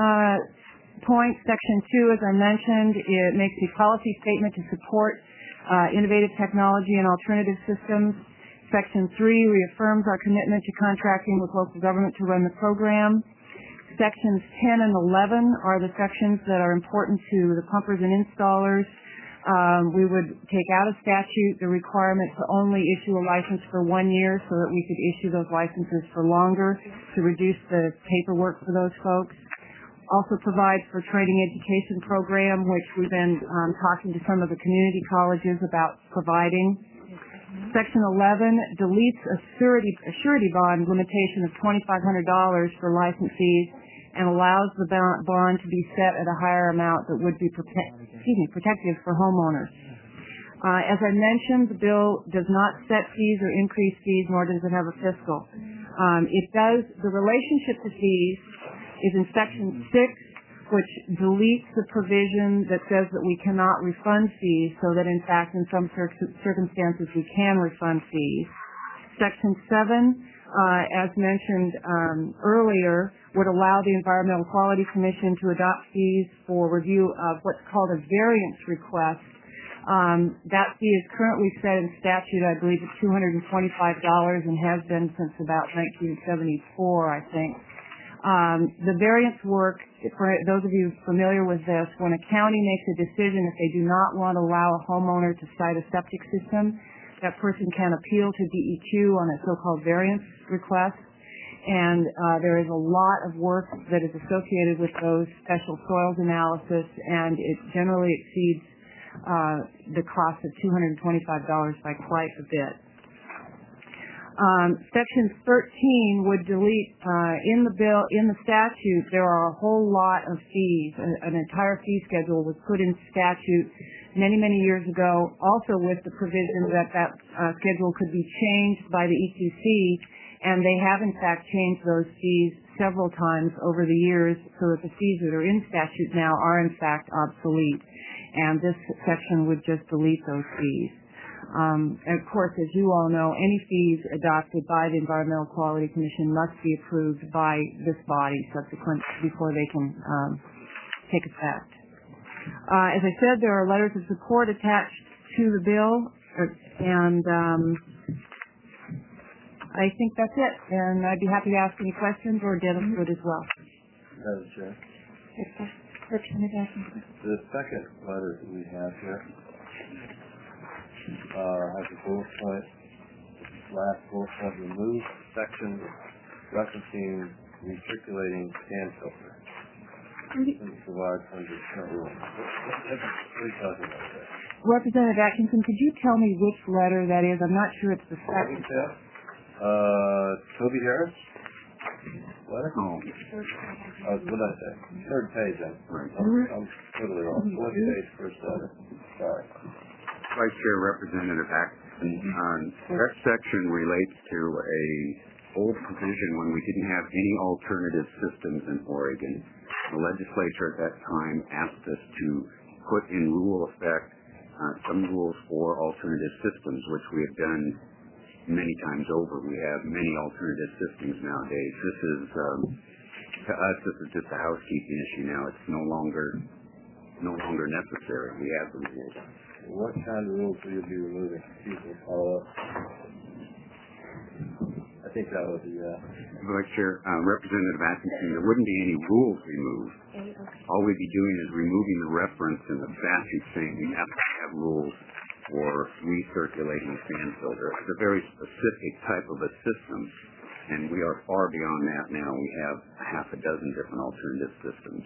points, Section 2, as I mentioned, it makes a policy statement to support innovative technology and alternative systems. Section 3 reaffirms our commitment to contracting with local government to run the program. Sections 10 and 11 are the sections that are important to the pumpers and installers. We would take out of statute the requirement to only issue a license for 1 year so that we could issue those licenses for longer to reduce the paperwork for those folks. Also provides for training education program, which we've been talking to some of the community colleges about providing. Section 11 deletes a surety bond limitation of $2,500 for licensees and allows the bond to be set at a higher amount that would be protective for homeowners. As I mentioned, the bill does not set fees or increase fees, nor does it have a fiscal. The relationship to fees is in Section 6, which deletes the provision that says that we cannot refund fees, so that in fact in some circumstances we can refund fees. Section 7, as mentioned earlier, would allow the Environmental Quality Commission to adopt fees for review of what's called a variance request. That fee is currently set in statute, I believe, at $225 and has been since about 1974, I think. The variance work, for those of you familiar with this, when a county makes a decision if they do not want to allow a homeowner to site a septic system, that person can appeal to DEQ on a so-called variance request. And there is a lot of work that is associated with those special soils analysis, and it generally exceeds the cost of $225 by quite a bit. Section 13 would delete in the statute. There are a whole lot of fees. An entire fee schedule was put in statute many years ago, also with the provision that schedule could be changed by the EQC, and they have in fact changed those fees several times over the years, so that the fees that are in statute now are in fact obsolete, and this section would just delete those fees. And of course, as you all know, any fees adopted by the Environmental Quality Commission must be approved by this body before they can take effect. As I said, there are letters of support attached to the bill, and I think that's it. And I'd be happy to ask any questions, or Dennis would as well. Madam Chair. The second letter that we have here has a bullet point, last bullet point, remove section referencing recirculating sand filter. Provides under current rules. What are you talking about there? Representative Atkinson, could you tell me which letter that is? I'm not sure it's the second. Toby Harris? Letter? Oh. What did I say? Third page, I'm totally wrong. Fourth page, first letter. Sorry. Vice Chair Representative Atkinson, that section relates to a old provision when we didn't have any alternative systems in Oregon. The legislature at that time asked us to put in rule effect some rules for alternative systems, which we have done many times over. We have many alternative systems nowadays. This is, to us, this is just a housekeeping issue now. It's no longer necessary. We have the rules. What kind of rules will you be removing? People follow up. I think that would be, Vice Chair, Representative Atkinson, there wouldn't be any rules removed. All we'd be doing is removing the reference in the statute saying we have to have rules for recirculating sand filter. It's a very specific type of a system, and we are far beyond that now. We have half a dozen different alternative systems.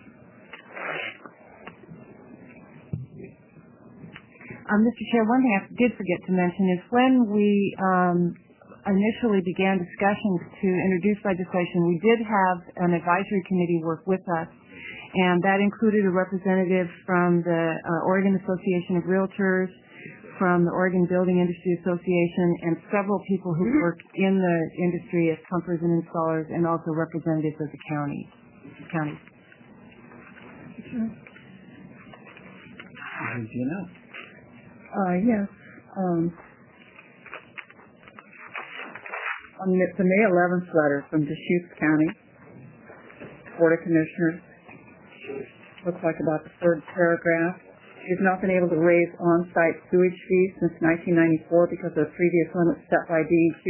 Mr. Chair, one thing I did forget to mention is when we initially began discussions to introduce legislation, we did have an advisory committee work with us, and that included a representative from the Oregon Association of Realtors, from the Oregon Building Industry Association, and several people who work in the industry as pumpers and installers, and also representatives of the county. Yes. On the May 11th letter from Deschutes County Board of Commissioners, looks like about the third paragraph. She's not been able to raise on-site sewage fees since 1994 because of the previous limits set by DEQ.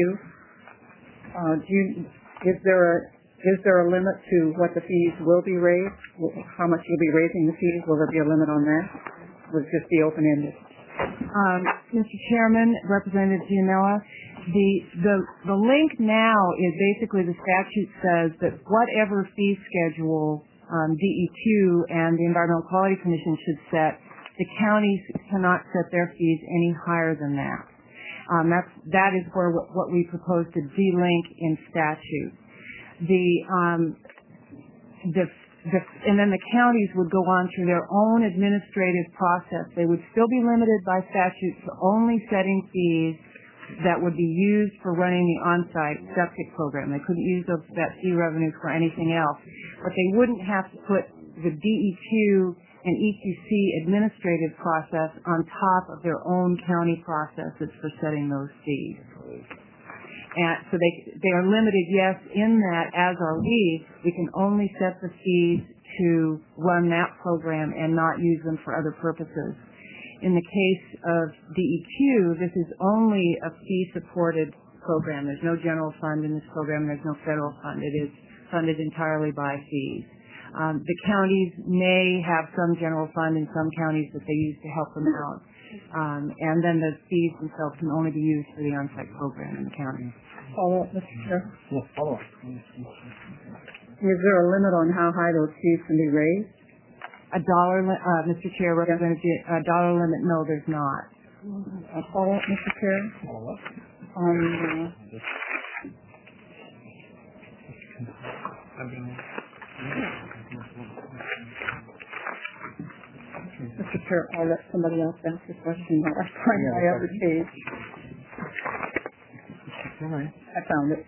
Is there a limit to what the fees will be raised? How much you'll be raising the fees? Will there be a limit on that? Will it just be open-ended? Mr. Chairman, Representative Gianella, the link now is basically the statute says that whatever fee schedule DEQ and the Environmental Quality Commission should set, the counties cannot set their fees any higher than that. That is where what we propose to delink in statute. And then the counties would go on through their own administrative process. They would still be limited by statute to only setting fees that would be used for running the on-site septic program. They couldn't use that fee revenue for anything else. But they wouldn't have to put the DEQ and EQC administrative process on top of their own county processes for setting those fees. And so they are limited, yes, in that, as are we. We can only set the fees to run that program and not use them for other purposes. In the case of DEQ, this is only a fee-supported program. There's no general fund in this program. There's no federal fund. It is funded entirely by fees. The counties may have some general fund in some counties that they use to help them out. And then the fees themselves can only be used for the on-site program in the county. Follow up, Mr. Chair? Yes, follow up. Is there a limit on how high those fees can be raised? Mr. Chair, Representative, a dollar limit? No, there's not. A follow up, Mr. Chair? Follow up. Mr. Chair, I'll let somebody else ask the question while I find my other page. I found it.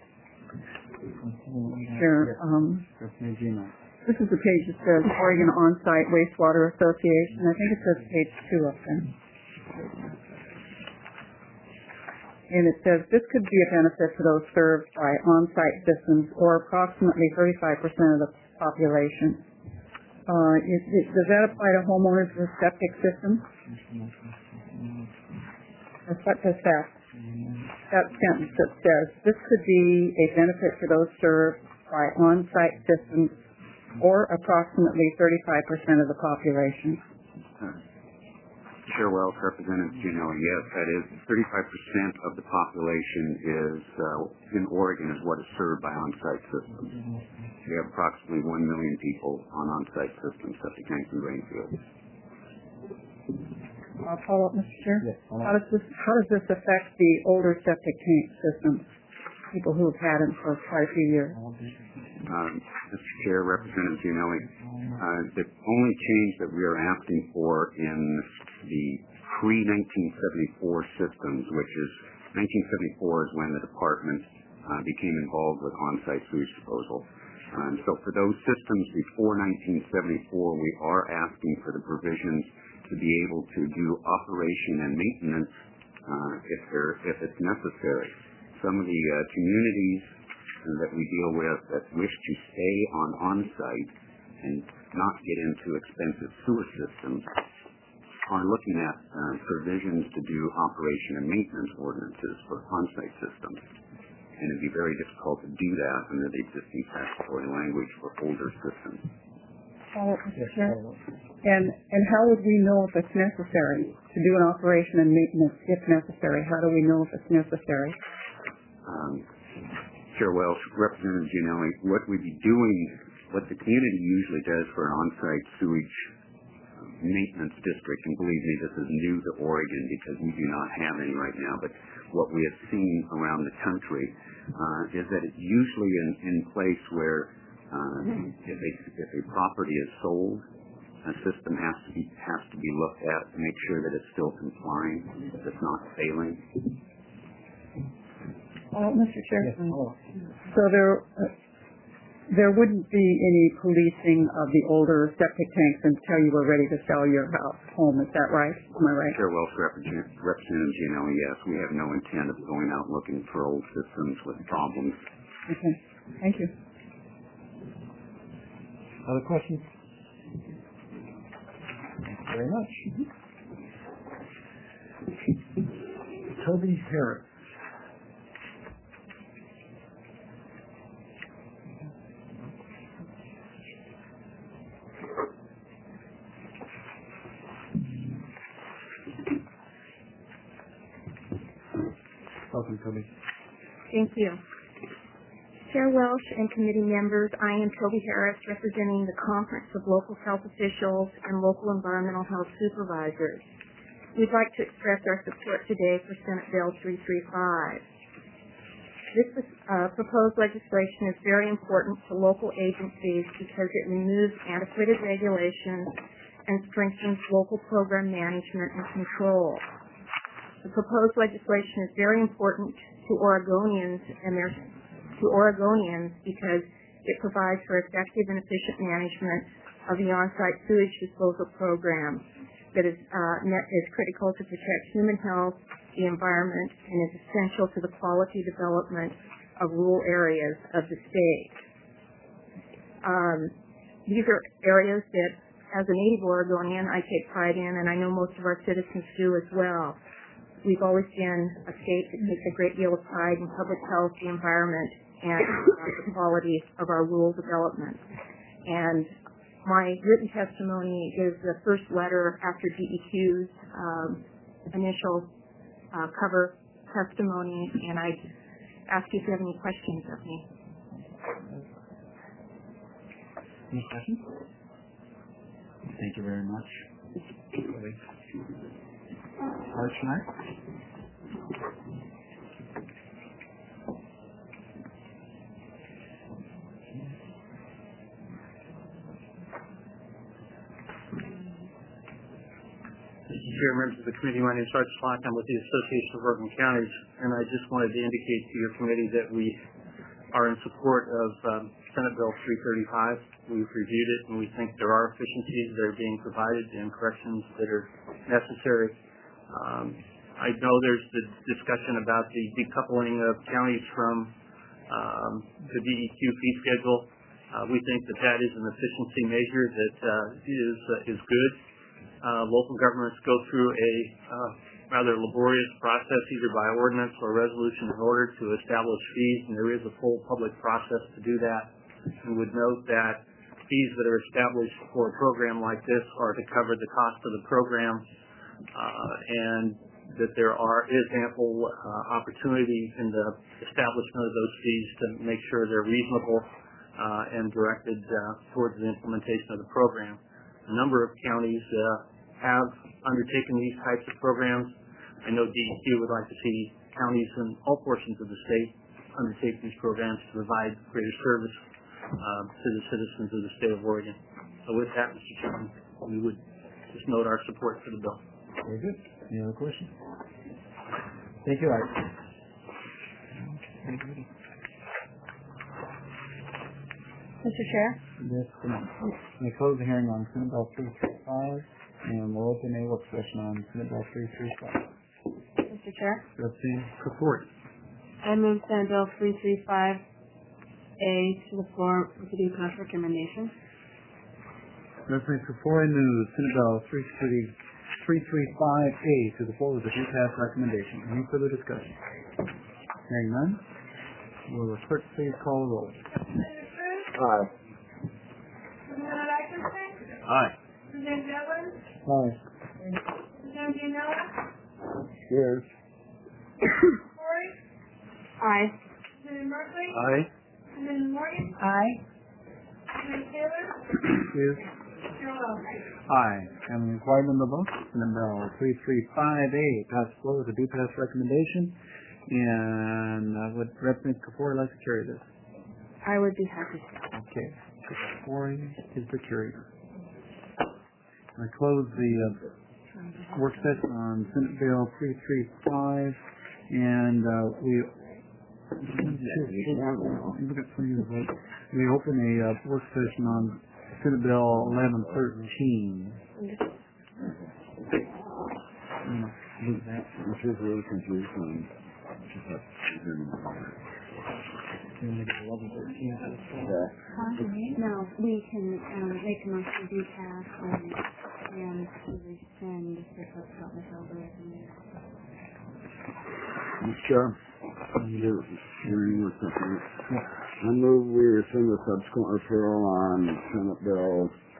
Chair, this is the page that says Oregon On-Site Wastewater Association. I think it says page 2 of them. And it says this could be a benefit to those served by on-site systems or approximately 35% of the population. Does that apply to homeowners with septic systems? Or what does that sentence that says this could be a benefit to those served by on-site systems or approximately 35% of the population? Chair Wells, Representative Gianella, yes, that is 35% of the population is in Oregon is what is served by on-site systems. We have approximately 1 million people on on-site systems, septic tanks and drain fields. I'll follow up, Mr. Chair. Yes, how does this affect the older septic tank systems, people who have had them for quite a few years? Mr. Chair, Representative Gianella, the only change that we are asking for in the pre-1974 systems, which is 1974 is when the department became involved with on-site sewage disposal. So for those systems before 1974, we are asking for the provisions to be able to do operation and maintenance if it's necessary. Some of the communities that we deal with that wish to stay on-site and not get into expensive sewer systems are looking at provisions to do operation and maintenance ordinances for on-site systems. And it'd be very difficult to do that under the existing statutory language for older systems. And how would we know if it's necessary to do an operation and maintenance if necessary? How do we know if it's necessary? Chair Welsh, Representative Gianella, what we'd be doing, what the community usually does for an on-site sewage maintenance district, and believe me, this is new to Oregon because we do not have any right now, but what we have seen around the country is that it's usually in place where if a property is sold, a system has to be looked at to make sure that it's still complying, that it's not failing. Mr. Chair, so there wouldn't be any policing of the older septic tanks until you were ready to sell your home. Is that right? Am I right? Chair Welsh, Representative Gianella, yes, we have no intent of going out looking for old systems with problems. Okay, thank you. Other questions? very much. Toby Harris. Welcome, Toby. Thank you. Chair Welsh and committee members, I am Toby Harris, representing the Conference of Local Health Officials and Local Environmental Health Supervisors. We'd like to express our support today for Senate Bill 335. This proposed legislation is very important to local agencies because it removes antiquated regulations and strengthens local program management and control. The proposed legislation is very important to Oregonians because it provides for effective and efficient management of the on-site sewage disposal program that is critical to protect human health, the environment, and is essential to the quality development of rural areas of the state. These are areas that, as a native Oregonian, I take pride in, and I know most of our citizens do as well. We've always been a state that takes a great deal of pride in public health, the environment, and the quality of our rural development. And my written testimony is the first letter after DEQ's initial cover testimony, and I ask you if you have any questions of me. Any questions? Thank you very much. Art Schneider? Mr. Chair, members of the committee, my name is Art Schlock. I'm with the Association of Oregon Counties, and I just wanted to indicate to your committee that we are in support of Senate Bill 335. We've reviewed it, and we think there are efficiencies that are being provided and corrections that are necessary. I know there's the discussion about the decoupling of counties from the DEQ fee schedule. We think that is an efficiency measure that is good. Local governments go through a rather laborious process, either by ordinance or resolution, in order to establish fees, and there is a full public process to do that. We would note that fees that are established for a program like this are to cover the cost of the program, and that there is ample opportunity in the establishment of those fees to make sure they're reasonable and directed towards the implementation of the program. A number of counties have undertaken these types of programs. I know DEQ would like to see counties in all portions of the state undertake these programs to provide greater service to the citizens of the state of Oregon. So with that, Mr. Chairman, we would just note our support for the bill. Very good. Any other questions? Thank you, Art. Mr. Chair? Yes, we close the hearing on Senate Bill 335, and we'll open a work session on Senate Bill 335. Mr. Chair? Trustee Kaport. I move Senate Bill 335A to the floor with the due pass recommendation. Trustee Kaport moves Senate Bill 335A to the floor with the due pass recommendation. Any further discussion? Hearing none, will the clerk please call the roll? Aye. Representative Atkinson? Aye. Representative Evans? Aye. Representative Janela? Yes. Corey? Aye. Representative Merkley? Aye. Representative Morgan? Aye. Representative Taylor? Yes. Chair Wells? Aye. And the required number of votes, Senate Bill 335A passes floor with a due pass recommendation. And would Representative Kaport like to carry this? I would be happy to. Okay. Kaport is the carrier. I close the work session on Senate Bill 335, and we open a work session on Senate Bill 1113. Which is really confusing. No, we can make a motion to pass and to rescind the subsequent recommendation. Mr. Chair, I move we rescind the subsequent referral on Senate Bill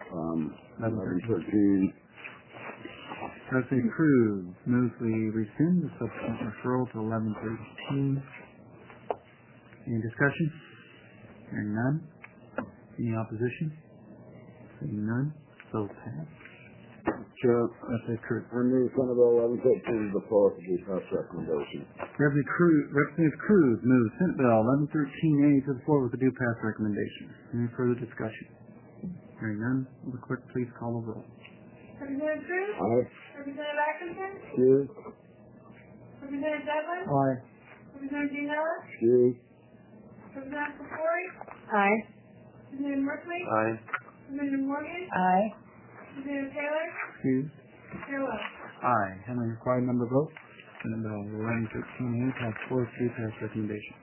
1113. President Cruz moves we rescind the subsequent referral to 1113. Any discussion? Hearing none. Any opposition? Seeing none. So passed. Chair, President Cruz. I move Senate Bill 1113 to the floor for the pass recommendation. Representative Cruz moves Senate Bill 1113A to the floor with a due pass recommendation. Any further discussion? Hearing none. Will the clerk please call the roll? Representative Cruz? Aye. Representative Atkinson? Excuse. Representative Douglas? Aye. Representative Ginella? Excuse. Representative Pecori? Aye. Representative Merkley? Aye. Representative Morgan? Aye. Representative Taylor? Excuse. Chair Welch? Aye. Having required number of votes, Senate Bill 1113A passed floor with due pass recommendation.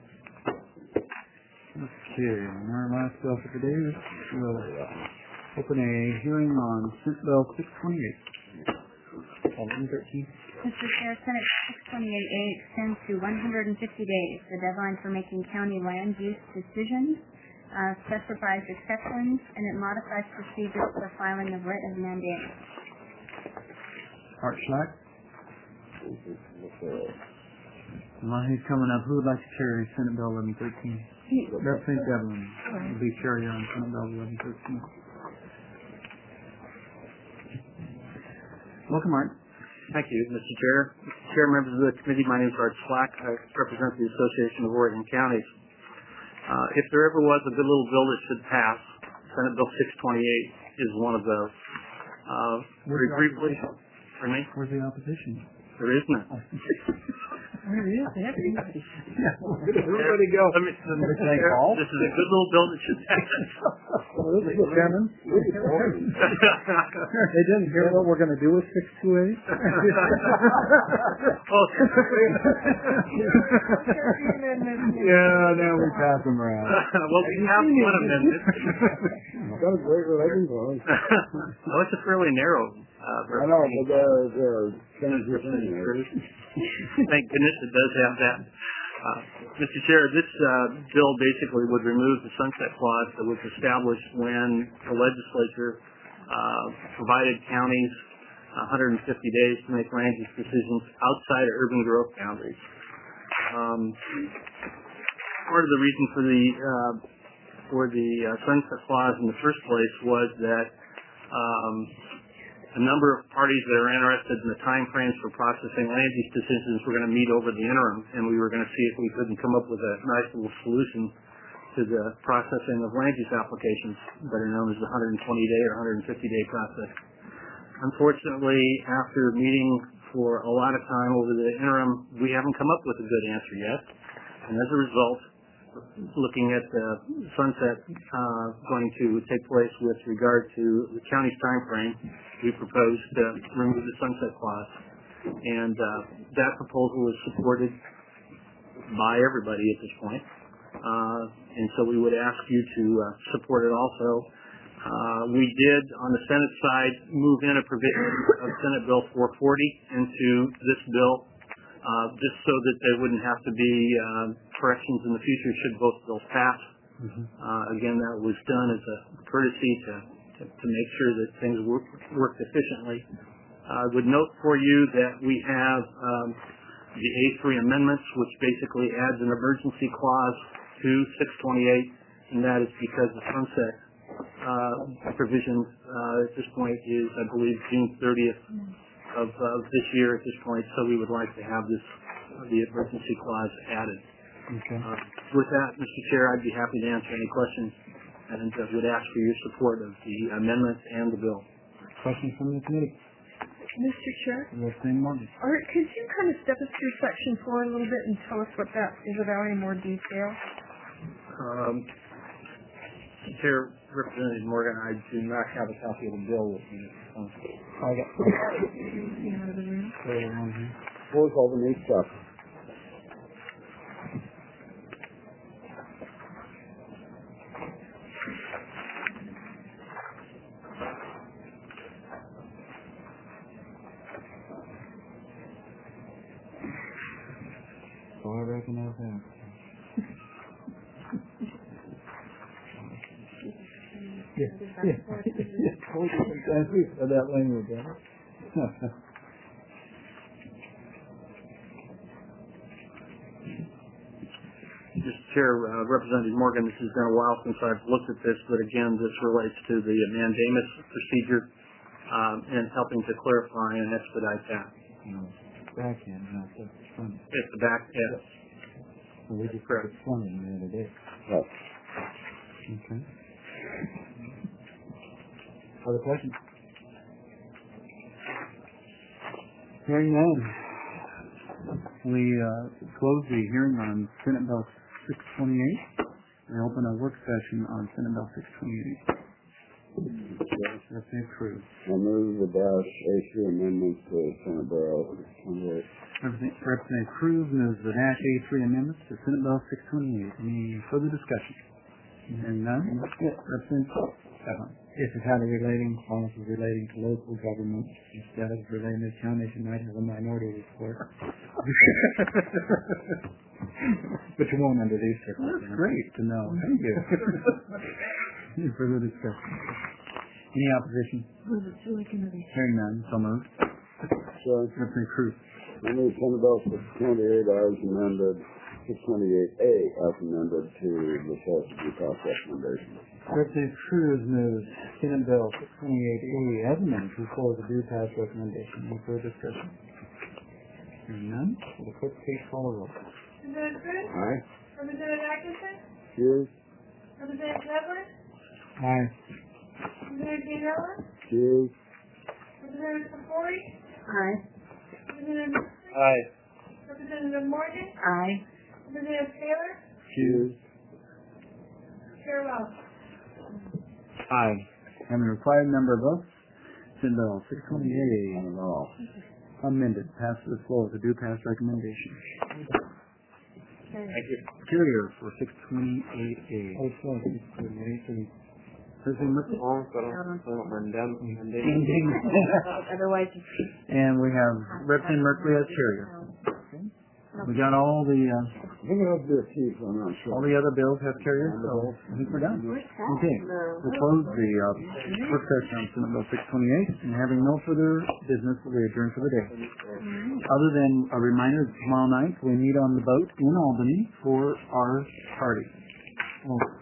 Okay, and our last bill for today is we'll open a hearing on Senate Bill 628. 1113. Mr. Chair, Senate 628A extends to 150 days the deadline for making county land use decisions, specifies exceptions, and it modifies procedures for filing of writ of mandamus. Art Schlack. While he's coming up, who would like to carry Senate Bill 1113? Representative Devlin will be carrier on Senate Bill 1113. Welcome, Art. Thank you, Mr. Chair. Mr. Chair, members of the committee, my name is Art Slack. I represent the Association of Oregon Counties. If there ever was a good little bill that should pass, Senate Bill 628 is one of those. Very briefly, pardon me? Where's the opposition? There is none. There is. Everybody. Yeah. Everybody go. This is a good little bill that should pass. Mr. Chairman, they didn't hear what we're going to do with 628? Yeah, now we pass them around. Well, we have one amendment. Got a great relating going. Well, it's a fairly narrow. I know, but there are things you're saying. Thank goodness it does have that. Mr. Chair, this bill basically would remove the sunset clause that was established when the legislature provided counties 150 days to make land use decisions outside of urban growth boundaries. Part of the reason for the sunset clause in the first place was that a number of parties that are interested in the time frames for processing land use decisions were going to meet over the interim, and we were going to see if we couldn't come up with a nice little solution to the processing of land use applications, better known as the 120-day or 150-day process. Unfortunately, after meeting for a lot of time over the interim, we haven't come up with a good answer yet, and as a result, looking at the sunset going to take place with regard to the county's time frame, we proposed to remove the sunset clause. And that proposal is supported by everybody at this point. And so we would ask you to support it also. We did, on the Senate side, move in a provision of Senate Bill 440 into this bill, just so that there wouldn't have to be corrections in the future should both bills pass. Again, that was done as a courtesy to make sure that things worked efficiently. I would note for you that we have the A3 amendments, which basically adds an emergency clause to 628, and that is because the sunset provision at this point is, I believe, June 30th of this year at this point, so we would like to have the emergency clause added. Okay. With that, Mr. Chair, I'd be happy to answer any questions and would ask for your support of the amendment and the bill. Questions from the committee? Mr. Chair? Representative Morgan. Art, could you kind of step us through Section 4 a little bit and tell us what that is about in more detail? Chair, Representative Morgan, I do not have a copy of the bill with me. I got Floor's open, each stuff. recognize that. Exactly for that language, Mr. Chair, Representative Morgan, this has been a while since I've looked at this, but again, this relates to the mandamus procedure and helping to clarify and expedite that. Back end, not the front. It's the back end. So we just put front in there today. Yes. Okay. Other questions? Hearing none. We close the hearing on Senate Bill 628. We open a work session on Senate Bill 628. That's approved. I move the -A3 amendments to Senate Bill 628. Representative Cruz moves the -A3 amendments to Senate Bill 628. Any further discussion? Hearing none. Representative Evans. This is highly relating, policies relating to local government instead of relating to counties. You might have a minority report. But you won't under these circumstances. That's great to know. Thank you. Any further discussion? Any opposition? Hearing none. So moved. Representative Cruz. I move Senate Bill 628 as amended, 628A as amended to the source of due process recommendation. Representative Cruz moves Senate Bill 628A as amended to follow the due pass recommendation. Any further discussion? Hearing none. Will the clerk please call the roll? Representative Cruz? Aye. Representative Atkinson? Yes. Representative Kevler? Aye. Representative Ganella? Yes. Representative Safori? Aye. Representative Murphy? Aye. Representative Morgan? Aye. Representative Taylor? Yes. Chair Welch? Aye. And the required number of votes, Senate Bill 628 amended, passes the floor with a due pass recommendation. Thank you. Carrier for 628A. President Murphy? Otherwise, And we have Representative Merkley as carrier. We got all the all the other bills have carriers, so I think we're done. Okay, we close the work session on Senate Bill 628, and having no further business, we adjourn for the day. Other than a reminder that tomorrow night we meet on the boat in Albany for our party.